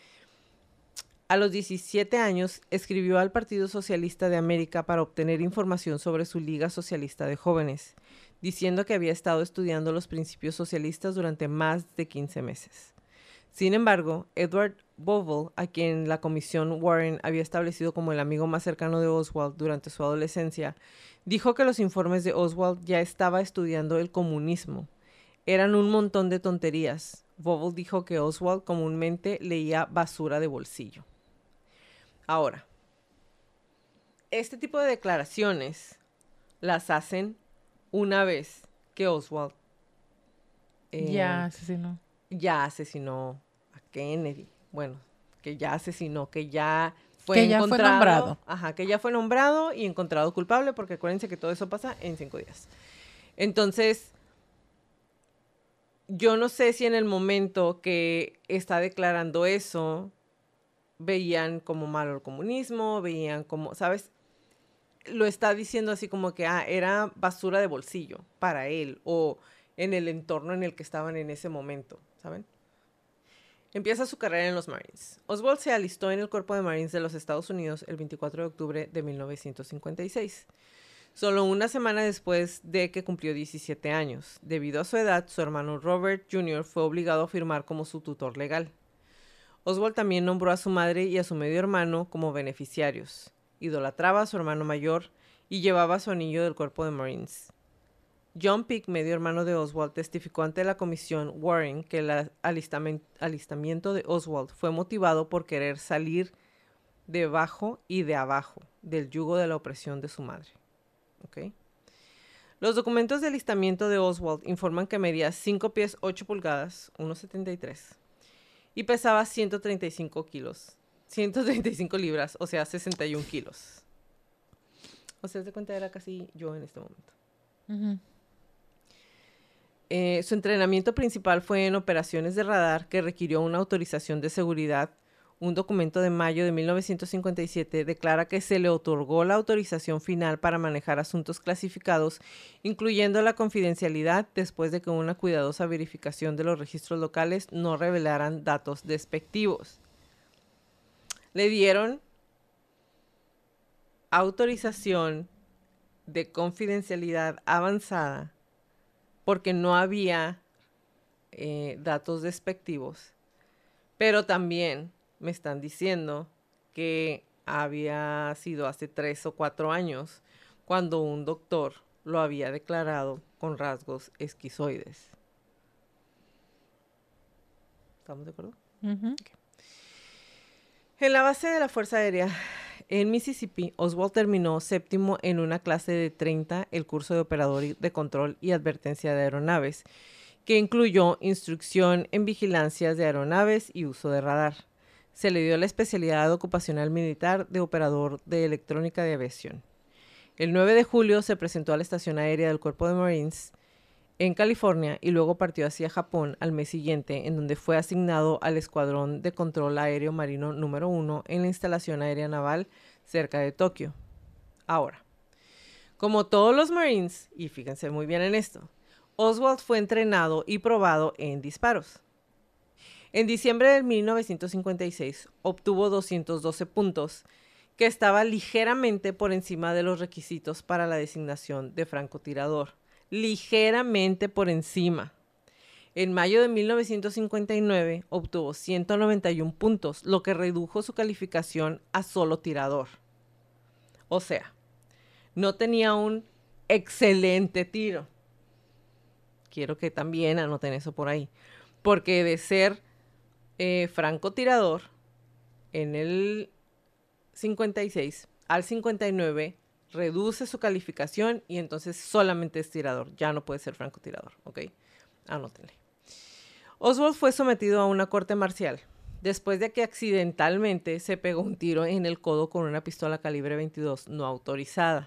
A los diecisiete años escribió al Partido Socialista de América para obtener información sobre su Liga Socialista de Jóvenes, diciendo que había estado estudiando los principios socialistas durante más de quince meses. Sin embargo, Edward Bovell, a quien la Comisión Warren había establecido como el amigo más cercano de Oswald durante su adolescencia, dijo que los informes de Oswald ya estaba estudiando el comunismo. Eran un montón de tonterías. Bovell dijo que Oswald comúnmente leía basura de bolsillo. Ahora, este tipo de declaraciones las hacen una vez que Oswald eh, ya asesinó. Ya asesinó a Kennedy. Bueno, que ya asesinó, que ya fue que ya encontrado. fue nombrado. Ajá, que ya fue nombrado y encontrado culpable, porque acuérdense que todo eso pasa en cinco días. Entonces, yo no sé si en el momento que está declarando eso, veían como malo el comunismo, veían como, ¿sabes? Lo está diciendo así como que, ah, era basura de bolsillo para él, o en el entorno en el que estaban en ese momento, ¿saben? Empieza su carrera en los Marines. Oswald se alistó en el Cuerpo de Marines de los Estados Unidos el veinticuatro de octubre de mil novecientos cincuenta y seis, solo una semana después de que cumplió diecisiete años. Debido a su edad, su hermano Robert junior fue obligado a firmar como su tutor legal. Oswald también nombró a su madre y a su medio hermano como beneficiarios. Idolatraba a su hermano mayor y llevaba su anillo del Cuerpo de Marines. John Peake, medio hermano de Oswald, testificó ante la comisión Warren que el alistamiento de Oswald fue motivado por querer salir debajo y de abajo del yugo de la opresión de su madre. ¿Okay? Los documentos de alistamiento de Oswald informan que medía cinco pies ocho pulgadas, uno setenta y tres, y pesaba ciento treinta y cinco kilos, ciento treinta y cinco libras, o sea, sesenta y un kilos. O sea, de cuenta era casi yo en este momento. Uh-huh. Eh, su entrenamiento principal fue en operaciones de radar que requirió una autorización de seguridad. Un documento de mayo de mil novecientos cincuenta y siete declara que se le otorgó la autorización final para manejar asuntos clasificados, incluyendo la confidencialidad, después de que una cuidadosa verificación de los registros locales no revelaran datos despectivos. Le dieron autorización de confidencialidad avanzada porque no había eh, datos despectivos, pero también me están diciendo que había sido hace tres o cuatro años cuando un doctor lo había declarado con rasgos esquizoides. ¿Estamos de acuerdo? Uh-huh. Okay. En la base de la Fuerza Aérea en Mississippi, Oswald terminó séptimo en una clase de treinta, el curso de operador de control y advertencia de aeronaves, que incluyó instrucción en vigilancias de aeronaves y uso de radar. Se le dio la especialidad ocupacional militar de operador de electrónica de aviación. El nueve de julio se presentó a la estación aérea del Cuerpo de Marines en California y luego partió hacia Japón al mes siguiente, en donde fue asignado al Escuadrón de Control Aéreo Marino número uno en la instalación aérea naval cerca de Tokio. Ahora, como todos los Marines, y fíjense muy bien en esto, Oswald fue entrenado y probado en disparos. En diciembre de mil novecientos cincuenta y seis obtuvo doscientos doce puntos, que estaba ligeramente por encima de los requisitos para la designación de francotirador. Ligeramente por encima. En mayo de mil novecientos cincuenta y nueve obtuvo ciento noventa y uno puntos, lo que redujo su calificación a solo tirador. O sea, no tenía un excelente tiro. Quiero que también anoten eso por ahí. Porque de ser eh, francotirador en el cincuenta y seis al cincuenta y nueve reduce su calificación y entonces solamente es tirador. Ya no puede ser francotirador, ¿ok? Anótenle. Oswald fue sometido a una corte marcial después de que accidentalmente se pegó un tiro en el codo con una pistola calibre veintidós no autorizada.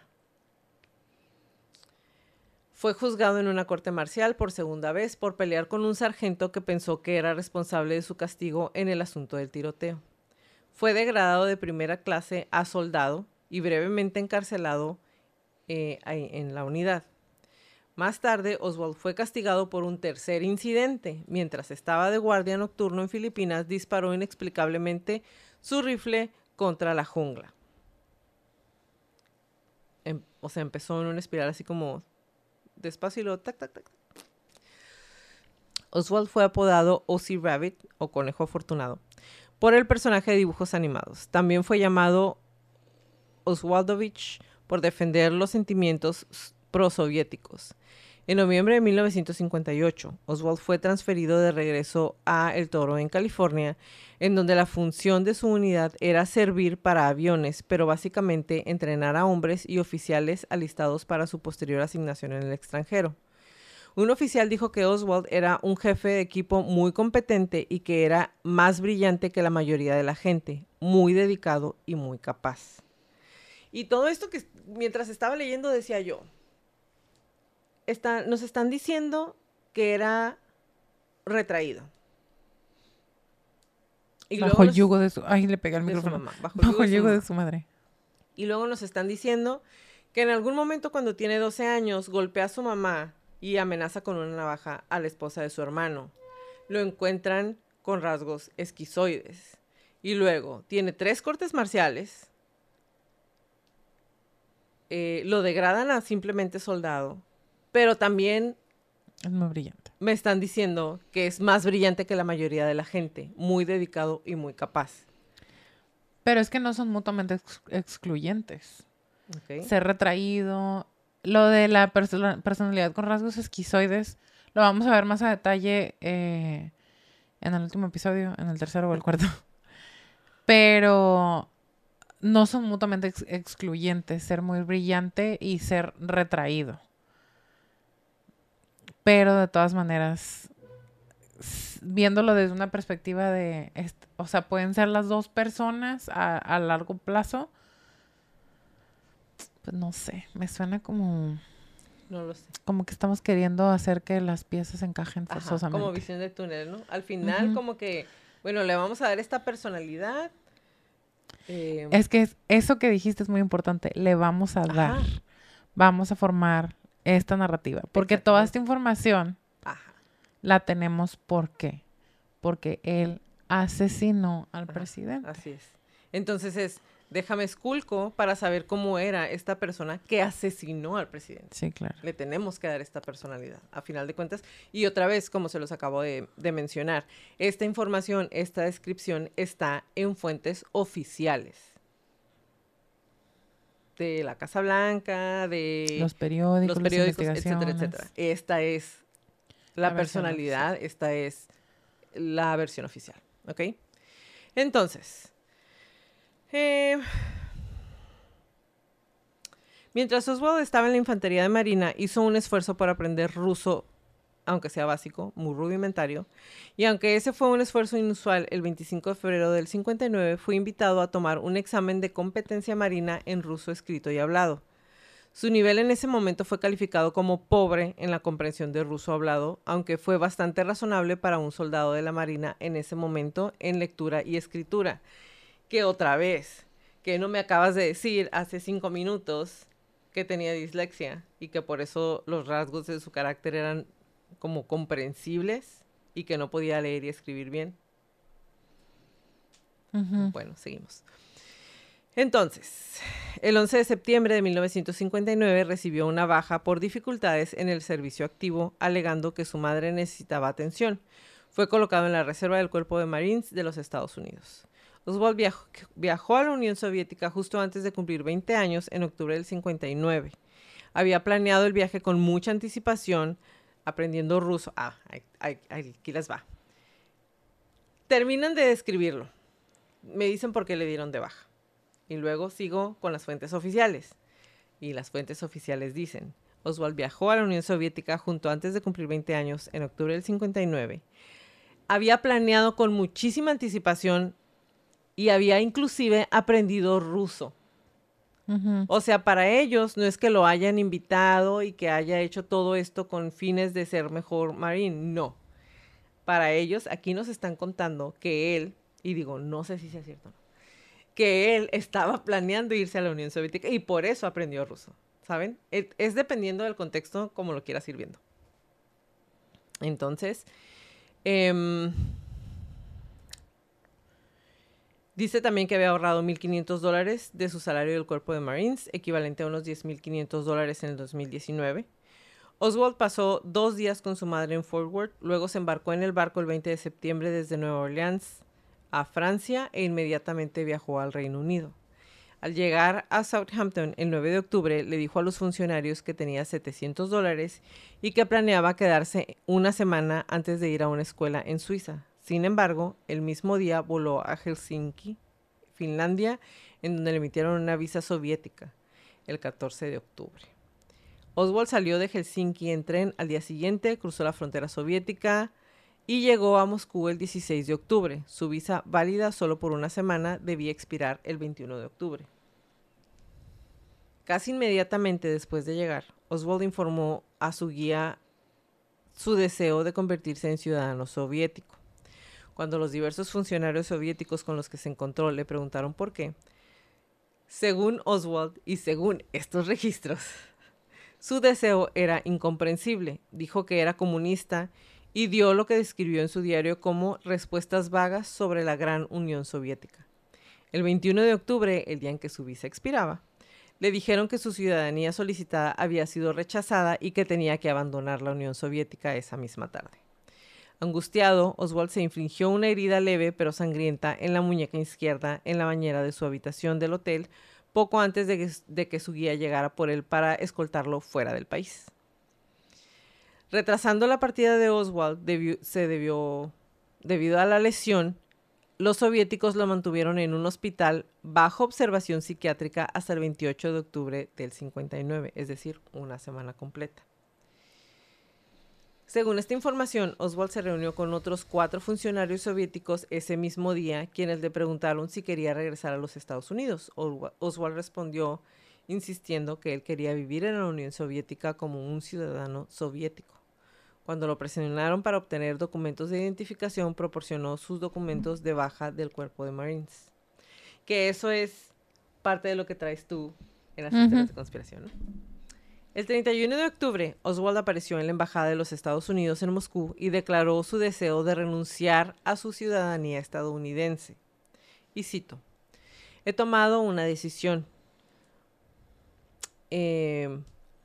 Fue juzgado en una corte marcial por segunda vez por pelear con un sargento que pensó que era responsable de su castigo en el asunto del tiroteo. Fue degradado de primera clase a soldado y brevemente encarcelado eh, en la unidad. Más tarde, Oswald fue castigado por un tercer incidente. Mientras estaba de guardia nocturno en Filipinas, disparó inexplicablemente su rifle contra la jungla. Em, o sea, empezó en una espiral así como despacio y luego tac, tac, tac. Oswald fue apodado O C Rabbit, o Conejo Afortunado, por el personaje de dibujos animados. También fue llamado Oswaldovich por defender los sentimientos prosoviéticos. En noviembre de mil novecientos cincuenta y ocho, Oswald fue transferido de regreso a El Toro, en California, en donde la función de su unidad era servir para aviones, pero básicamente entrenar a hombres y oficiales alistados para su posterior asignación en el extranjero. Un oficial dijo que Oswald era un jefe de equipo muy competente y que era más brillante que la mayoría de la gente, muy dedicado y muy capaz. Y todo esto que mientras estaba leyendo decía yo, está, nos están diciendo que era retraído. Y bajo el yugo de su... Ay, le pegué al micrófono. Mamá, bajo, bajo el yugo de de su, su madre. Y luego nos están diciendo que en algún momento cuando tiene doce años golpea a su mamá y amenaza con una navaja a la esposa de su hermano. Lo encuentran con rasgos esquizoides. Y luego tiene tres cortes marciales. Eh, lo degradan a simplemente soldado. Pero también... Es muy brillante. Me están diciendo que es más brillante que la mayoría de la gente. Muy dedicado y muy capaz. Pero es que no son mutuamente ex- excluyentes. Okay. Ser retraído... Lo de la perso- personalidad con rasgos esquizoides lo vamos a ver más a detalle eh, en el último episodio, en el tercero o el cuarto. Pero no son mutuamente ex- excluyentes ser muy brillante y ser retraído. Pero de todas maneras, viéndolo desde una perspectiva de... Est- o sea, pueden ser las dos personas a, a largo plazo. Pues no sé, me suena como... No lo sé. Como que estamos queriendo hacer que las piezas encajen forzosamente. Ajá, como visión de túnel, ¿no? Al final, uh-huh. como que, bueno, le vamos a dar esta personalidad. Eh... Es que es, eso que dijiste es muy importante. Le vamos a dar. Ajá. Vamos a formar esta narrativa. Porque toda esta información Ajá. la tenemos, ¿por qué? Porque él asesinó al Ajá. presidente. Así es. Entonces es... Déjame esculco para saber cómo era esta persona que asesinó al presidente. Sí, claro. Le tenemos que dar esta personalidad, a final de cuentas. Y otra vez, como se los acabo de, de mencionar, esta información, esta descripción está en fuentes oficiales. De la Casa Blanca, de... Los periódicos, los periódicos, etcétera, etcétera. Esta es la, la personalidad, esta es la versión oficial, ¿ok? Entonces, eh, mientras Oswald estaba en la infantería de marina, hizo un esfuerzo por aprender ruso, aunque sea básico, muy rudimentario, y aunque ese fue un esfuerzo inusual, el veinticinco de febrero del cincuenta y nueve fue invitado a tomar un examen de competencia marina en ruso escrito y hablado. Su nivel en ese momento fue calificado como pobre en la comprensión de ruso hablado, aunque fue bastante razonable para un soldado de la marina en ese momento en lectura y escritura. Que otra vez, que no me acabas de decir hace cinco minutos que tenía dislexia y que por eso los rasgos de su carácter eran como comprensibles y que no podía leer y escribir bien. Uh-huh. Bueno, seguimos. Entonces, el once de septiembre de mil novecientos cincuenta y nueve recibió una baja por dificultades en el servicio activo, alegando que su madre necesitaba atención. Fue colocado en la reserva del Cuerpo de Marines de los Estados Unidos. Oswald viajó, viajó a la Unión Soviética justo antes de cumplir veinte años, en octubre del cincuenta y nueve. Había planeado el viaje con mucha anticipación, aprendiendo ruso. Ah, aquí les va. Terminan de describirlo. Me dicen por qué le dieron de baja. Y luego sigo con las fuentes oficiales. Y las fuentes oficiales dicen: Oswald viajó a la Unión Soviética junto antes de cumplir veinte años, en octubre del cincuenta y nueve. Había planeado con muchísima anticipación y había inclusive aprendido ruso. Uh-huh. O sea, para ellos no es que lo hayan invitado y que haya hecho todo esto con fines de ser mejor marine. No. Para ellos, aquí nos están contando que él, y digo, no sé si sea cierto o no, que él estaba planeando irse a la Unión Soviética y por eso aprendió ruso, ¿saben? Es dependiendo del contexto como lo quieras ir viendo. Entonces, eh, dice también que había ahorrado mil quinientos dólares de su salario del Cuerpo de Marines, equivalente a unos diez mil quinientos dólares en el dos mil diecinueve. Oswald pasó dos días con su madre en Fort Worth, luego se embarcó en el barco el veinte de septiembre desde Nueva Orleans a Francia e inmediatamente viajó al Reino Unido. Al llegar a Southampton el nueve de octubre, le dijo a los funcionarios que tenía setecientos dólares y que planeaba quedarse una semana antes de ir a una escuela en Suiza. Sin embargo, el mismo día voló a Helsinki, Finlandia, en donde le emitieron una visa soviética, el catorce de octubre. Oswald salió de Helsinki en tren al día siguiente, cruzó la frontera soviética y llegó a Moscú el dieciséis de octubre. Su visa, válida solo por una semana, debía expirar el veintiuno de octubre. Casi inmediatamente después de llegar, Oswald informó a su guía su deseo de convertirse en ciudadano soviético. Cuando los diversos funcionarios soviéticos con los que se encontró le preguntaron por qué, según Oswald y según estos registros, su deseo era incomprensible. Dijo que era comunista y dio lo que describió en su diario como respuestas vagas sobre la gran Unión Soviética. El veintiuno de octubre, el día en que su visa expiraba, le dijeron que su ciudadanía solicitada había sido rechazada y que tenía que abandonar la Unión Soviética esa misma tarde. Angustiado, Oswald se infligió una herida leve pero sangrienta en la muñeca izquierda en la bañera de su habitación del hotel poco antes de que, de que su guía llegara por él para escoltarlo fuera del país. Retrasando la partida de Oswald debió, se debió, debido a la lesión, los soviéticos lo mantuvieron en un hospital bajo observación psiquiátrica hasta el veintiocho de octubre del cincuenta y nueve, es decir, una semana completa. Según esta información, Oswald se reunió con otros cuatro funcionarios soviéticos ese mismo día, quienes le preguntaron si quería regresar a los Estados Unidos. Oswald respondió insistiendo que él quería vivir en la Unión Soviética como un ciudadano soviético. Cuando lo presionaron para obtener documentos de identificación, proporcionó sus documentos de baja del Cuerpo de Marines. Que eso es parte de lo que traes tú en las uh-huh. historias de conspiración, ¿no? El treinta y uno de octubre, Oswald apareció en la Embajada de los Estados Unidos en Moscú y declaró su deseo de renunciar a su ciudadanía estadounidense. Y cito: he tomado una decisión. Eh,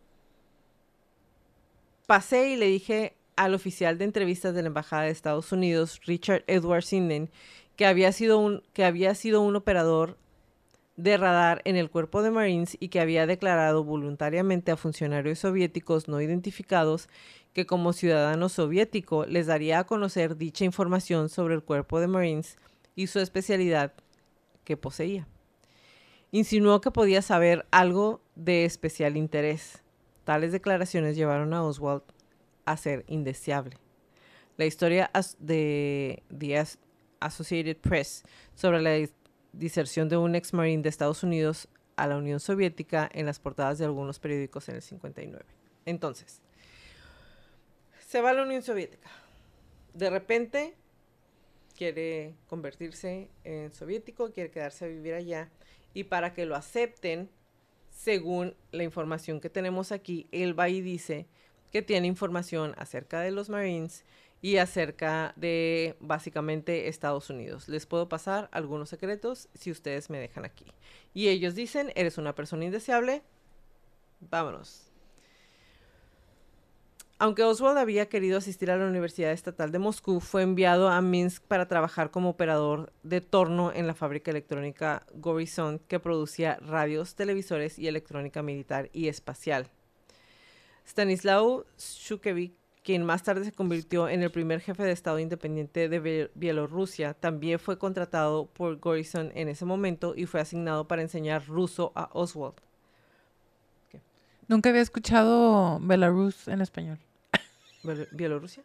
pasé y le dije al oficial de entrevistas de la Embajada de Estados Unidos, Richard Edward Sinden, que había sido un, que había sido un operador de radar en el cuerpo de Marines y que había declarado voluntariamente a funcionarios soviéticos no identificados que como ciudadano soviético les daría a conocer dicha información sobre el cuerpo de Marines y su especialidad que poseía. Insinuó que podía saber algo de especial interés. Tales declaraciones llevaron a Oswald a ser indeseable. La historia de The Associated Press sobre la diserción de un ex marine de Estados Unidos a la Unión Soviética en las portadas de algunos periódicos en el cincuenta y nueve. Entonces, se va a la Unión Soviética. De repente, quiere convertirse en soviético, quiere quedarse a vivir allá. Y para que lo acepten, según la información que tenemos aquí, él va y dice que tiene información acerca de los Marines y acerca de, básicamente, Estados Unidos. Les puedo pasar algunos secretos si ustedes me dejan aquí. Y ellos dicen, eres una persona indeseable, vámonos. Aunque Oswald había querido asistir a la Universidad Estatal de Moscú, fue enviado a Minsk para trabajar como operador de torno en la fábrica electrónica Gorizont, que producía radios, televisores y electrónica militar y espacial. Stanislaw Shukevich, quien más tarde se convirtió en el primer jefe de Estado independiente de Bielorrusia, también fue contratado por Gorizont en ese momento y fue asignado para enseñar ruso a Oswald. ¿Qué? Nunca había escuchado Belarus en español. ¿Bielorrusia?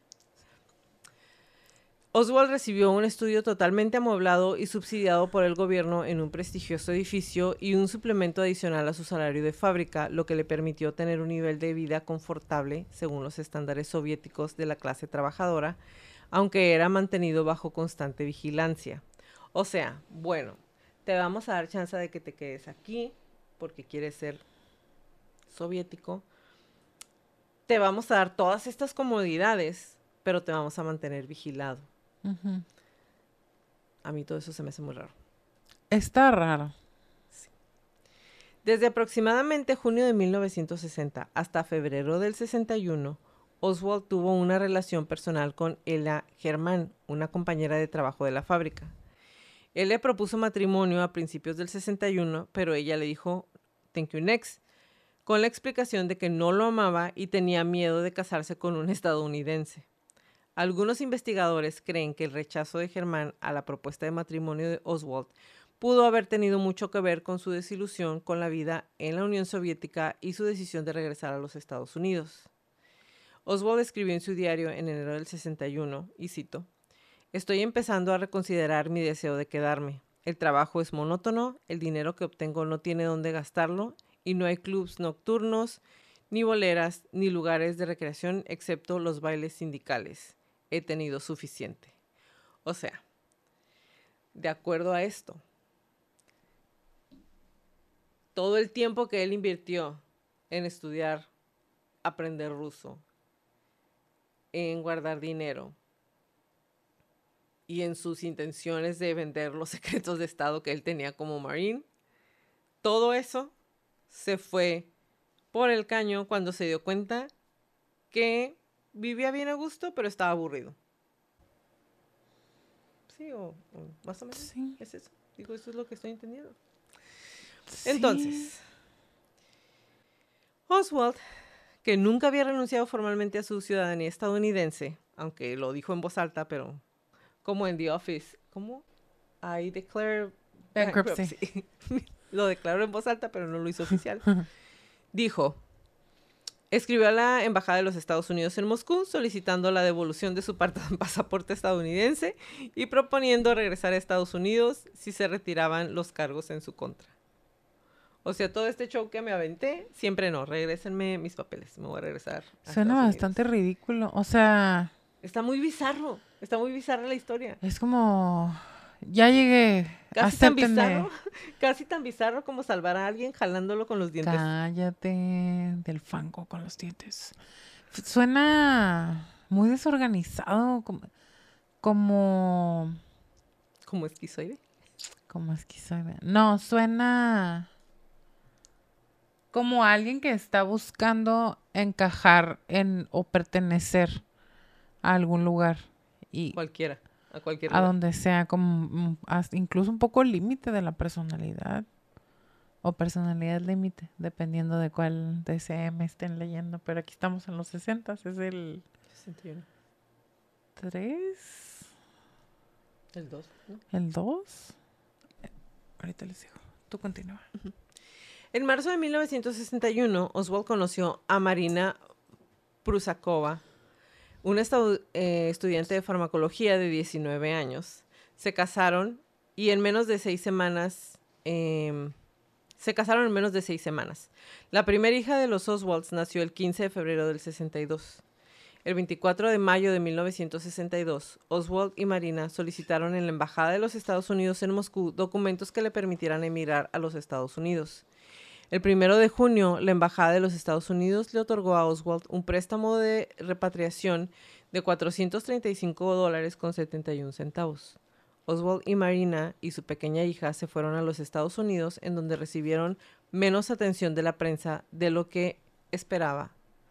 Oswald recibió un estudio totalmente amueblado y subsidiado por el gobierno en un prestigioso edificio y un suplemento adicional a su salario de fábrica, lo que le permitió tener un nivel de vida confortable según los estándares soviéticos de la clase trabajadora, aunque era mantenido bajo constante vigilancia. O sea, bueno, te vamos a dar chance de que te quedes aquí porque quieres ser soviético. Te vamos a dar todas estas comodidades, pero te vamos a mantener vigilado. Uh-huh. A mí todo eso se me hace muy raro. Está raro. Sí. Desde aproximadamente junio de mil novecientos sesenta hasta febrero del sesenta y uno, Oswald tuvo una relación personal con Ella Germán, una compañera de trabajo de la fábrica. Él le propuso matrimonio a principios del sesenta y uno, pero ella le dijo, thank you next, con la explicación de que no lo amaba y tenía miedo de casarse con un estadounidense. Algunos investigadores creen que el rechazo de Germán a la propuesta de matrimonio de Oswald pudo haber tenido mucho que ver con su desilusión con la vida en la Unión Soviética y su decisión de regresar a los Estados Unidos. Oswald escribió en su diario en enero del sesenta y uno, y cito, «Estoy empezando a reconsiderar mi deseo de quedarme. El trabajo es monótono, el dinero que obtengo no tiene dónde gastarlo, y no hay clubs nocturnos, ni boleras, ni lugares de recreación, excepto los bailes sindicales. He tenido suficiente». O sea, de acuerdo a esto, todo el tiempo que él invirtió en estudiar, aprender ruso, en guardar dinero y en sus intenciones de vender los secretos de Estado que él tenía como Marine, todo eso se fue por el caño cuando se dio cuenta que vivía bien a gusto, pero estaba aburrido. Sí, o, o más o menos. Sí. Es eso. Digo, eso es lo que estoy entendiendo. Sí. Entonces, Oswald, que nunca había renunciado formalmente a su ciudadanía estadounidense, aunque lo dijo en voz alta, pero como en The Office, ¿cómo? I declare bankruptcy. bankruptcy. Lo declaró en voz alta, pero no lo hizo oficial. Dijo, escribió a la Embajada de los Estados Unidos en Moscú solicitando la devolución de su pasaporte estadounidense y proponiendo regresar a Estados Unidos si se retiraban los cargos en su contra. O sea, todo este show que me aventé, siempre no, regrésenme mis papeles, me voy a regresar a Suena bastante ridículo, o sea... Está muy bizarro, está muy bizarra la historia. Es como... Ya llegué, casi tan bizarro, casi tan bizarro como salvar a alguien jalándolo con los dientes. Cállate, del fango con los dientes. Suena muy desorganizado, como... Como, ¿Como esquizoide? Como esquizoide. No, suena... Como alguien que está buscando encajar en o pertenecer a algún lugar. Y cualquiera. A cualquier lugar. A donde sea, como incluso un poco el límite de la personalidad. o personalidad límite, dependiendo de cuál D C M estén leyendo. Pero aquí estamos en los sesenta, es el sesenta y uno. tres. El dos, ¿no? El dos. Ahorita les digo. Tú continúa. Uh-huh. En marzo de mil novecientos sesenta y uno, Oswald conoció a Marina Prusakova, una estu- eh, estudiante de farmacología de diecinueve años. Se casaron y en menos de seis semanas... Eh, se casaron en menos de seis semanas. La primera hija de los Oswalds nació el quince de febrero del sesenta y dos. El veinticuatro de mayo de mil novecientos sesenta y dos, Oswald y Marina solicitaron en la Embajada de los Estados Unidos en Moscú documentos que le permitieran emigrar a los Estados Unidos. El primero de junio, la Embajada de los Estados Unidos le otorgó a Oswald un préstamo de repatriación de cuatrocientos treinta y cinco dólares con setenta y un centavos. Oswald y Marina y su pequeña hija se fueron a los Estados Unidos, en donde recibieron menos atención de la prensa de lo que esperaba.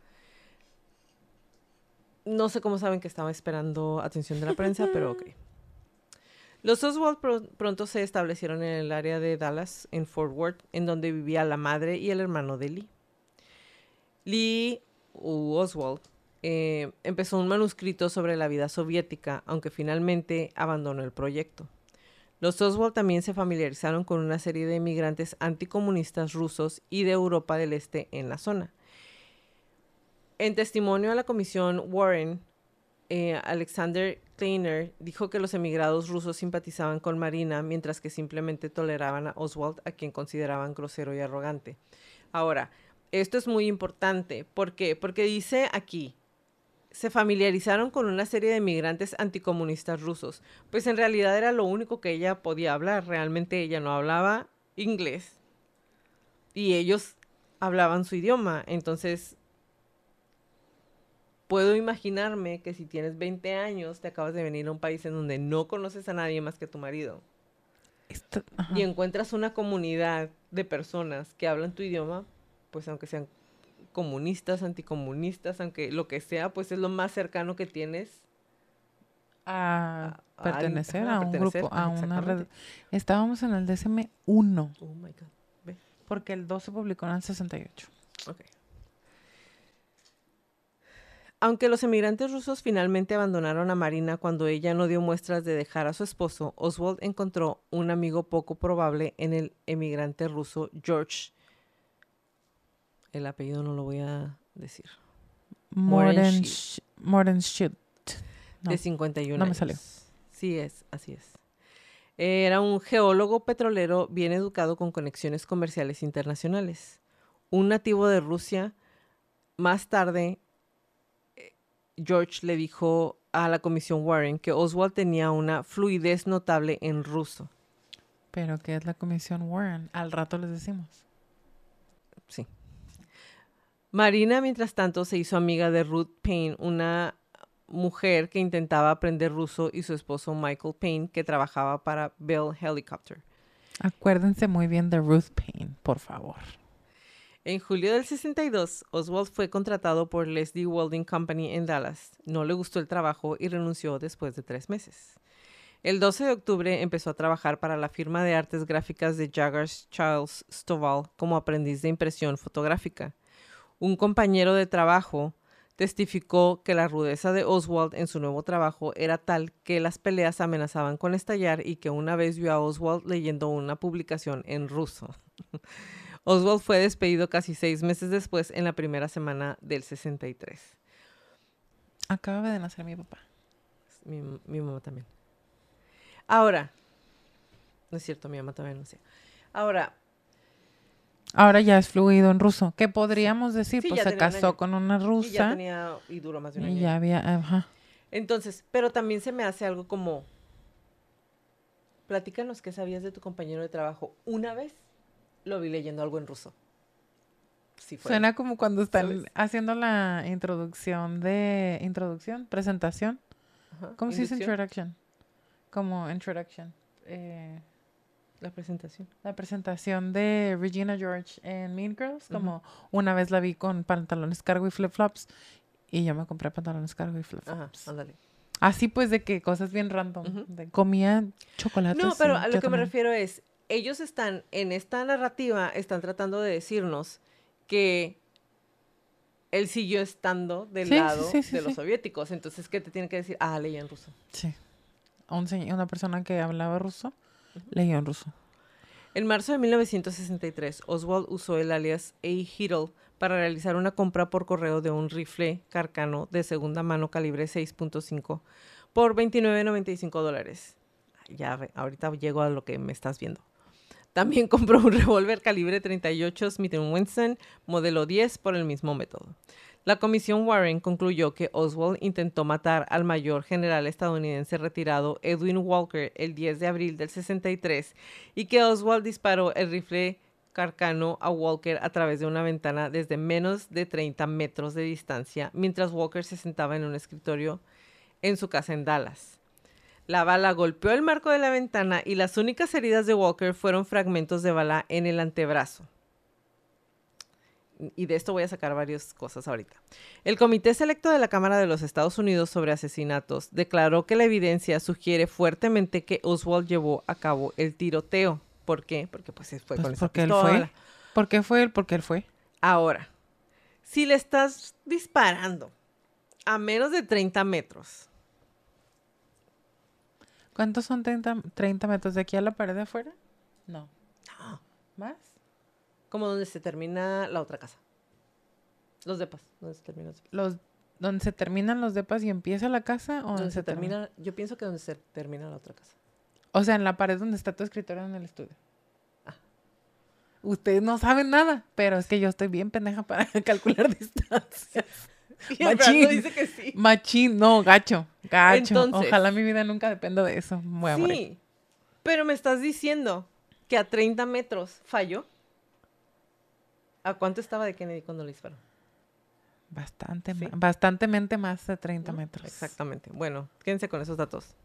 No sé cómo saben que estaba esperando atención de la prensa, pero ok. Los Oswald pr- pronto se establecieron en el área de Dallas, en Fort Worth, en donde vivía la madre y el hermano de Lee. Lee, u Oswald, eh, empezó un manuscrito sobre la vida soviética, aunque finalmente abandonó el proyecto. Los Oswald también se familiarizaron con una serie de inmigrantes anticomunistas rusos y de Europa del Este en la zona. En testimonio a la comisión Warren, eh, Alexander Kleiner dijo que los emigrados rusos simpatizaban con Marina, mientras que simplemente toleraban a Oswald, a quien consideraban grosero y arrogante. Ahora, esto es muy importante. ¿Por qué? Porque dice aquí, se familiarizaron con una serie de migrantes anticomunistas rusos. Pues en realidad era lo único que ella podía hablar. Realmente ella no hablaba inglés. Y ellos hablaban su idioma. Entonces, puedo imaginarme que si tienes veinte años, te acabas de venir a un país en donde no conoces a nadie más que tu marido. Esto, Y encuentras una comunidad de personas que hablan tu idioma, pues aunque sean comunistas, anticomunistas, aunque lo que sea, pues es lo más cercano que tienes a, a pertenecer a, a, a un pertenecer, grupo, a una red. Estábamos en el D S M uno. Oh my God. ¿Ve? Porque el dos se publicó en el sesenta y ocho. Ok. Aunque los emigrantes rusos finalmente abandonaron a Marina cuando ella no dio muestras de dejar a su esposo, Oswald encontró un amigo poco probable en el emigrante ruso George. El apellido no lo voy a decir. Mordenschut. No, de cincuenta y uno no años. me salió. Sí es, así es. Era un geólogo petrolero bien educado con conexiones comerciales internacionales. Un nativo de Rusia. Más tarde, George le dijo a la comisión Warren que Oswald tenía una fluidez notable en ruso. ¿Pero qué es la comisión Warren? Al rato les decimos. Sí. Marina, mientras tanto, se hizo amiga de Ruth Payne, una mujer que intentaba aprender ruso, y su esposo Michael Payne, que trabajaba para Bell Helicopter. Acuérdense muy bien de Ruth Payne, por favor. En julio del sesenta y dos, Oswald fue contratado por Leslie Welding Company en Dallas. No le gustó el trabajo y renunció después de tres meses. El doce de octubre empezó a trabajar para la firma de artes gráficas de Jaggers Charles Stovall como aprendiz de impresión fotográfica. Un compañero de trabajo testificó que la rudeza de Oswald en su nuevo trabajo era tal que las peleas amenazaban con estallar y que una vez vio a Oswald leyendo una publicación en ruso. Oswald fue despedido casi seis meses después, en la primera semana del sesenta y tres. Acaba de nacer mi papá. Mi, mi mamá también. Ahora, no es cierto, mi mamá también nació. Ahora... Ahora ya es fluido en ruso. ¿Qué podríamos sí. decir? Sí, pues se casó un con una rusa. Y ya tenía, y duró más de un año. Y ya había, ajá. Entonces, pero también se me hace algo como... Platícanos qué sabías de tu compañero de trabajo. Una vez lo vi leyendo algo en ruso. Sí fue. Suena como cuando están ¿sabes? Haciendo la introducción de... ¿Introducción? ¿Presentación? Ajá. ¿Cómo se dice introduction? Como introduction. Eh... La presentación. La presentación de Regina George en Mean Girls. Como uh-huh. Una vez la vi con pantalones cargo y flip-flops. Y yo me compré pantalones cargo y flip-flops. Ajá, ándale. Así pues de que cosas bien random. Uh-huh. De comía chocolate. No, pero a lo que también. me refiero es... ellos están, en esta narrativa, están tratando de decirnos que él siguió estando del Sí, sí, lado sí, sí, de los sí. soviéticos. Entonces, ¿qué te tienen que decir? Ah, leía en ruso. Sí. Un se- una persona que hablaba ruso, leyó en ruso. En marzo de mil novecientos sesenta y tres, Oswald usó el alias A. Hittle para realizar una compra por correo de un rifle Carcano de segunda mano calibre seis punto cinco por veintinueve noventa y cinco dólares. Ya, ve, ahorita llego a lo que me estás viendo. También compró un revólver calibre treinta y ocho Smith and Wesson modelo diez por el mismo método. La comisión Warren concluyó que Oswald intentó matar al mayor general estadounidense retirado Edwin Walker el diez de abril del sesenta y tres y que Oswald disparó el rifle Carcano a Walker a través de una ventana desde menos de treinta metros de distancia mientras Walker se sentaba en un escritorio en su casa en Dallas. La bala golpeó el marco de la ventana y las únicas heridas de Walker fueron fragmentos de bala en el antebrazo. Y de esto voy a sacar varias cosas ahorita. El Comité Selecto de la Cámara de los Estados Unidos sobre Asesinatos declaró que la evidencia sugiere fuertemente que Oswald llevó a cabo el tiroteo. ¿Por qué? Porque pues fue Pues con esa porque él pistola. fue. ¿Por qué fue él? Porque él fue. Ahora, si le estás disparando a menos de treinta metros, ¿Cuántos son treinta, treinta metros de aquí a la pared de afuera? No. no, ¿Más? como donde se termina la otra casa. Los depas, donde se termina los depas. Los, ¿Donde se terminan los depas y empieza la casa? ¿O Donde donde se termina, yo pienso que donde se termina la otra casa. O sea, en la pared donde está tu escritorio en el estudio. Ah. Ustedes no saben nada, pero es que yo estoy bien pendeja para calcular distancias. Y el Machín. Brando dice que sí. Machín, no, gacho, gacho. Entonces- Ojalá mi vida nunca dependa de eso. Me voy a morir. Sí, pero me estás diciendo que a treinta metros falló. ¿A cuánto estaba de Kennedy cuando le disparó? Bastante, Sí. ma- bastantemente más de treinta ¿No? metros. Exactamente. Bueno, quédense con esos datos.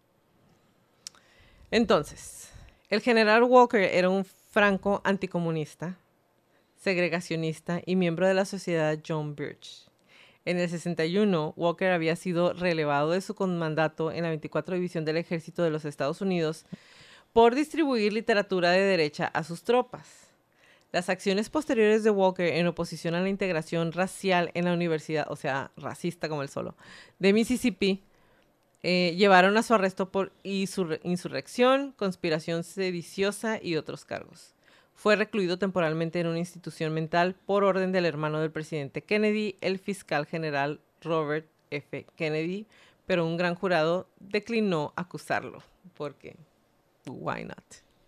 Entonces, el general Walker era un franco anticomunista, segregacionista y miembro de la sociedad John Birch. En el sesenta y uno, Walker había sido relevado de su mandato en la veinticuatro División del Ejército de los Estados Unidos por distribuir literatura de derecha a sus tropas. Las acciones posteriores de Walker en oposición a la integración racial en la universidad, o sea, racista como él solo, de Mississippi, eh, llevaron a su arresto por insur- insurrección, conspiración sediciosa y otros cargos. Fue recluido temporalmente en una institución mental por orden del hermano del presidente Kennedy, el fiscal general Robert F. Kennedy, pero un gran jurado declinó acusarlo, porque why not?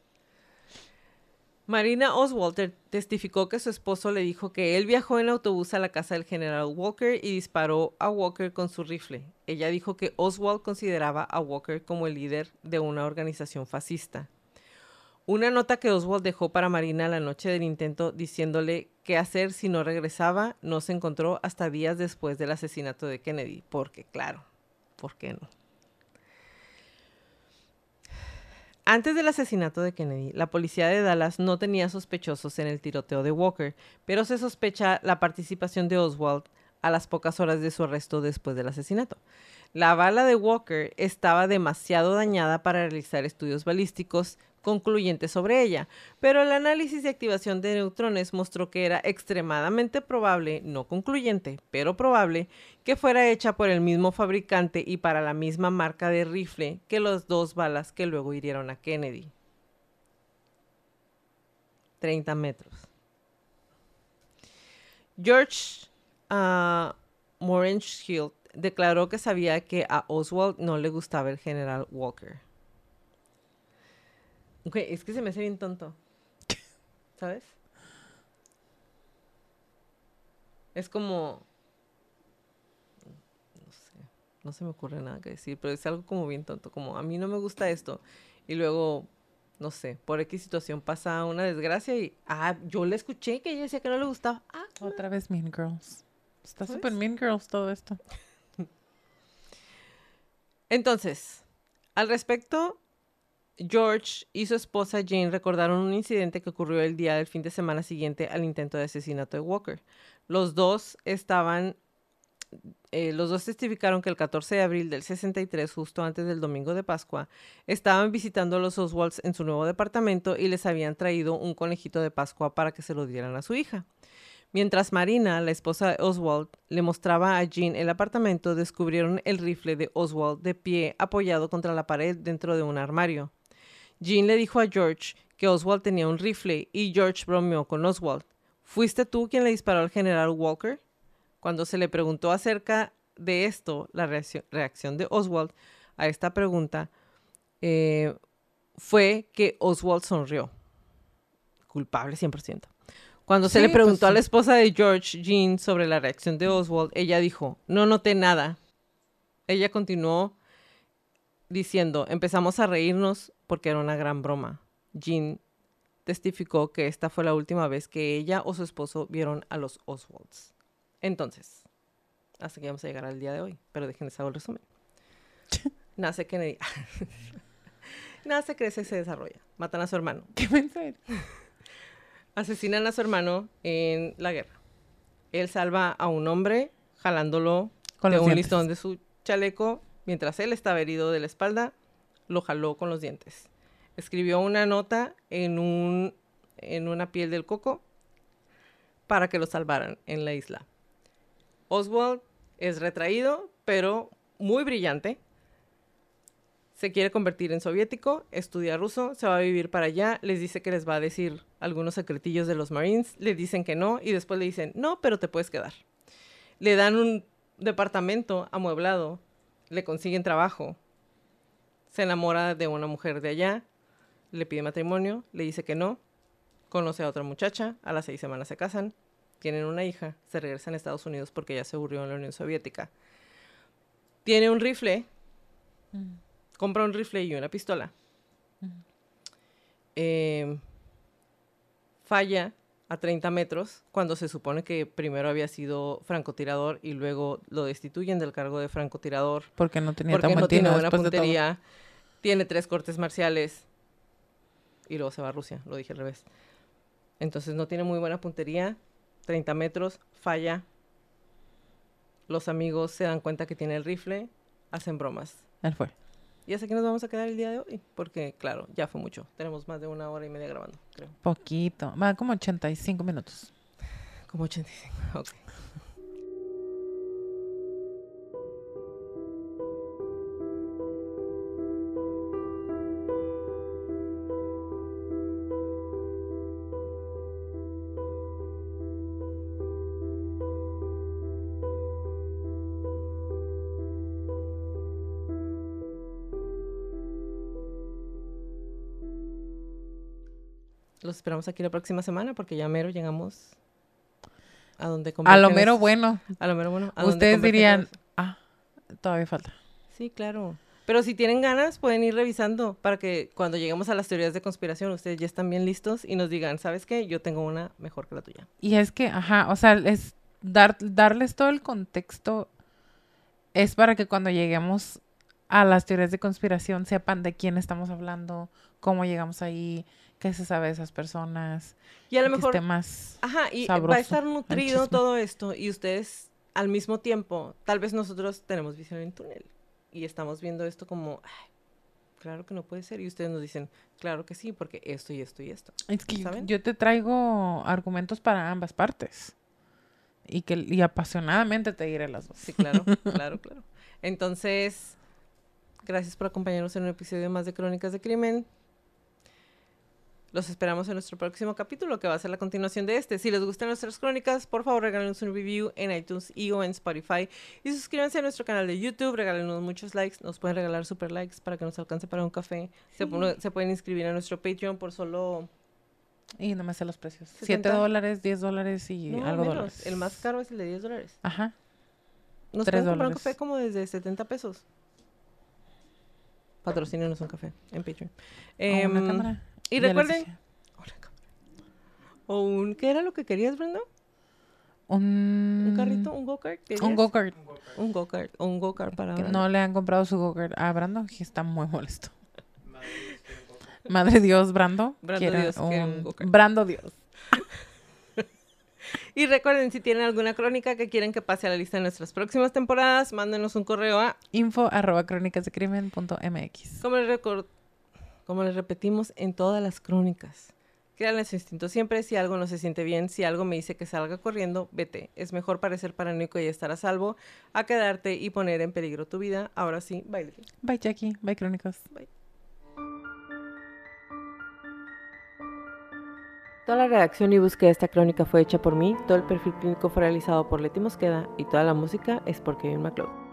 Marina Oswald testificó que su esposo le dijo que él viajó en autobús a la casa del general Walker y disparó a Walker con su rifle. Ella dijo que Oswald consideraba a Walker como el líder de una organización fascista. Una nota que Oswald dejó para Marina la noche del intento diciéndole qué hacer si no regresaba no se encontró hasta días después del asesinato de Kennedy. Porque, claro, ¿por qué no? Antes del asesinato de Kennedy, la policía de Dallas no tenía sospechosos en el tiroteo de Walker, pero se sospecha la participación de Oswald a las pocas horas de su arresto después del asesinato. La bala de Walker estaba demasiado dañada para realizar estudios balísticos concluyentes sobre ella, pero el análisis de activación de neutrones mostró que era extremadamente probable, no concluyente, pero probable, que fuera hecha por el mismo fabricante y para la misma marca de rifle que las dos balas que luego hirieron a Kennedy. treinta metros. George uh, Morenschildt declaró que sabía que a Oswald no le gustaba el general Walker. Ok, es que se me hace bien tonto. ¿Sabes? Es como... No sé, no se me ocurre nada que decir, pero es algo como bien tonto. Como a mí no me gusta esto. Y luego, no sé, por X situación pasa una desgracia y... Ah, yo le escuché que ella decía que no le gustaba. Ah, Otra vez Mean Girls. Está ¿Sabes? súper Mean Girls todo esto. Entonces, al respecto, George y su esposa Jane recordaron un incidente que ocurrió el día del fin de semana siguiente al intento de asesinato de Walker. Los dos estaban eh, los dos testificaron que el catorce de abril del sesenta y tres, justo antes del domingo de Pascua, estaban visitando a los Oswalds en su nuevo departamento y les habían traído un conejito de Pascua para que se lo dieran a su hija. Mientras Marina, la esposa de Oswald, le mostraba a Jean el apartamento, descubrieron el rifle de Oswald de pie apoyado contra la pared dentro de un armario. Jean le dijo a George que Oswald tenía un rifle y George bromeó con Oswald. ¿Fuiste tú quien le disparó al general Walker? Cuando se le preguntó acerca de esto, la reacción, reacción de Oswald a esta pregunta eh, fue que Oswald sonrió. Culpable cien por ciento. Cuando se Sí, le preguntó pues, a la sí. esposa de George, Jean, sobre la reacción de Oswald, ella dijo, no noté nada. Ella continuó diciendo, empezamos a reírnos porque era una gran broma. Jean testificó que esta fue la última vez que ella o su esposo vieron a los Oswalds. Entonces, hasta que vamos a llegar al día de hoy, pero déjenles hago el resumen. Nace Kennedy. Nace, crece y se desarrolla. Matan a su hermano. ¿Qué mensaje? Asesinan a su hermano en la guerra. Él salva a un hombre jalándolo Con de los un dientes. listón de su chaleco. Mientras él estaba herido de la espalda, lo jaló con los dientes. Escribió una nota en, un, en una piel del coco para que lo salvaran en la isla. Oswald es retraído, pero muy brillante. Se quiere convertir en soviético, estudia ruso, se va a vivir para allá, les dice que les va a decir algunos secretillos de los Marines, le dicen que no y después le dicen, no, pero te puedes quedar. Le dan un departamento amueblado, le consiguen trabajo, se enamora de una mujer de allá, le pide matrimonio, le dice que no, conoce a otra muchacha, a las seis semanas se casan, tienen una hija, se regresan a Estados Unidos porque ya se aburrió en la Unión Soviética. Tiene un rifle, Mm. compra un rifle y una pistola. Ujú. Eh, falla a treinta metros cuando se supone que primero había sido francotirador y luego lo destituyen del cargo de francotirador Porque no tenía porque tan no buen tiene tino buena después de todo. puntería. Tiene tres cortes marciales y luego se va a Rusia, lo dije al revés. Entonces no tiene muy buena puntería, treinta metros, falla. Los amigos se dan cuenta que tiene el rifle, hacen bromas. Él fue. Y hasta aquí nos vamos a quedar el día de hoy, porque claro, ya fue mucho. Tenemos más de una hora y media grabando, creo. Poquito. Va como ochenta y cinco minutos. Como ochenta y cinco, ok. Los esperamos aquí la próxima semana porque ya mero llegamos a donde A lo convergen mero los- bueno. A lo mero bueno. a donde Ustedes convergen dirían, todos. ah, todavía falta. Sí, claro. Pero si tienen ganas, pueden ir revisando para que cuando lleguemos a las teorías de conspiración, ustedes ya están bien listos y nos digan, ¿sabes qué? Yo tengo una mejor que la tuya. Y es que, ajá, o sea, es dar, darles todo el contexto es para que cuando lleguemos a las teorías de conspiración sepan de quién estamos hablando, cómo llegamos ahí, qué se sabe de esas personas, Y a lo que mejor, esté más... ajá, y va sabroso a estar el nutrido chisme. todo esto y ustedes al mismo tiempo, tal vez nosotros tenemos visión en túnel y estamos viendo esto como, "Ay, claro que no puede ser", y ustedes nos dicen, claro que sí, porque esto y esto y esto. Es que ¿Saben? yo te traigo argumentos para ambas partes. Y que y apasionadamente te diré las dos. Sí, claro, claro, claro. Entonces, gracias por acompañarnos en un episodio más de Crónicas de Crimen. Los esperamos en nuestro próximo capítulo, que va a ser la continuación de este. Si les gustan nuestras crónicas, por favor, regálenos un review en iTunes y o en Spotify. Y suscríbanse a nuestro canal de YouTube, regálenos muchos likes. Nos pueden regalar super likes para que nos alcance para un café. Se, Sí. pone- se pueden inscribir a nuestro Patreon por solo... Y no me sé los precios. setenta. Siete dólares, diez dólares y No, algo menos. dólares. El más caro es el de diez dólares. Ajá. Nos Tres pueden comprar un dólares. café como desde setenta pesos. Patrocínenos un café en Patreon. O una Em, cámara. Y Ya les recuerden... dije. Una cámara. O un... ¿Qué era lo que querías, Brenda? Un... ¿Un carrito? ¿Un go-kart? Un ¿Querías? go-kart. Un go-kart. O un go-kart para... Que Brenda. no le han comprado su go-kart a Brando, que está muy molesto. Madre Dios, Brando. Brando quiere Dios quiere un go-kart. Brando Dios. Y recuerden, si tienen alguna crónica que quieren que pase a la lista de nuestras próximas temporadas, mándenos un correo a info arroba crónicasdecrimen punto mx. Como les, record... Como les repetimos en todas las crónicas, créanle su instinto siempre. Si algo no se siente bien, si algo me dice que salga corriendo, vete. Es mejor parecer paranoico y estar a salvo a quedarte y poner en peligro tu vida. Ahora sí, bye, Leti. Bye, Jackie. Bye, Crónicos. Bye. Toda la redacción y búsqueda de esta crónica fue hecha por mí, todo el perfil clínico fue realizado por Leti Mosqueda y toda la música es por Kevin MacLeod.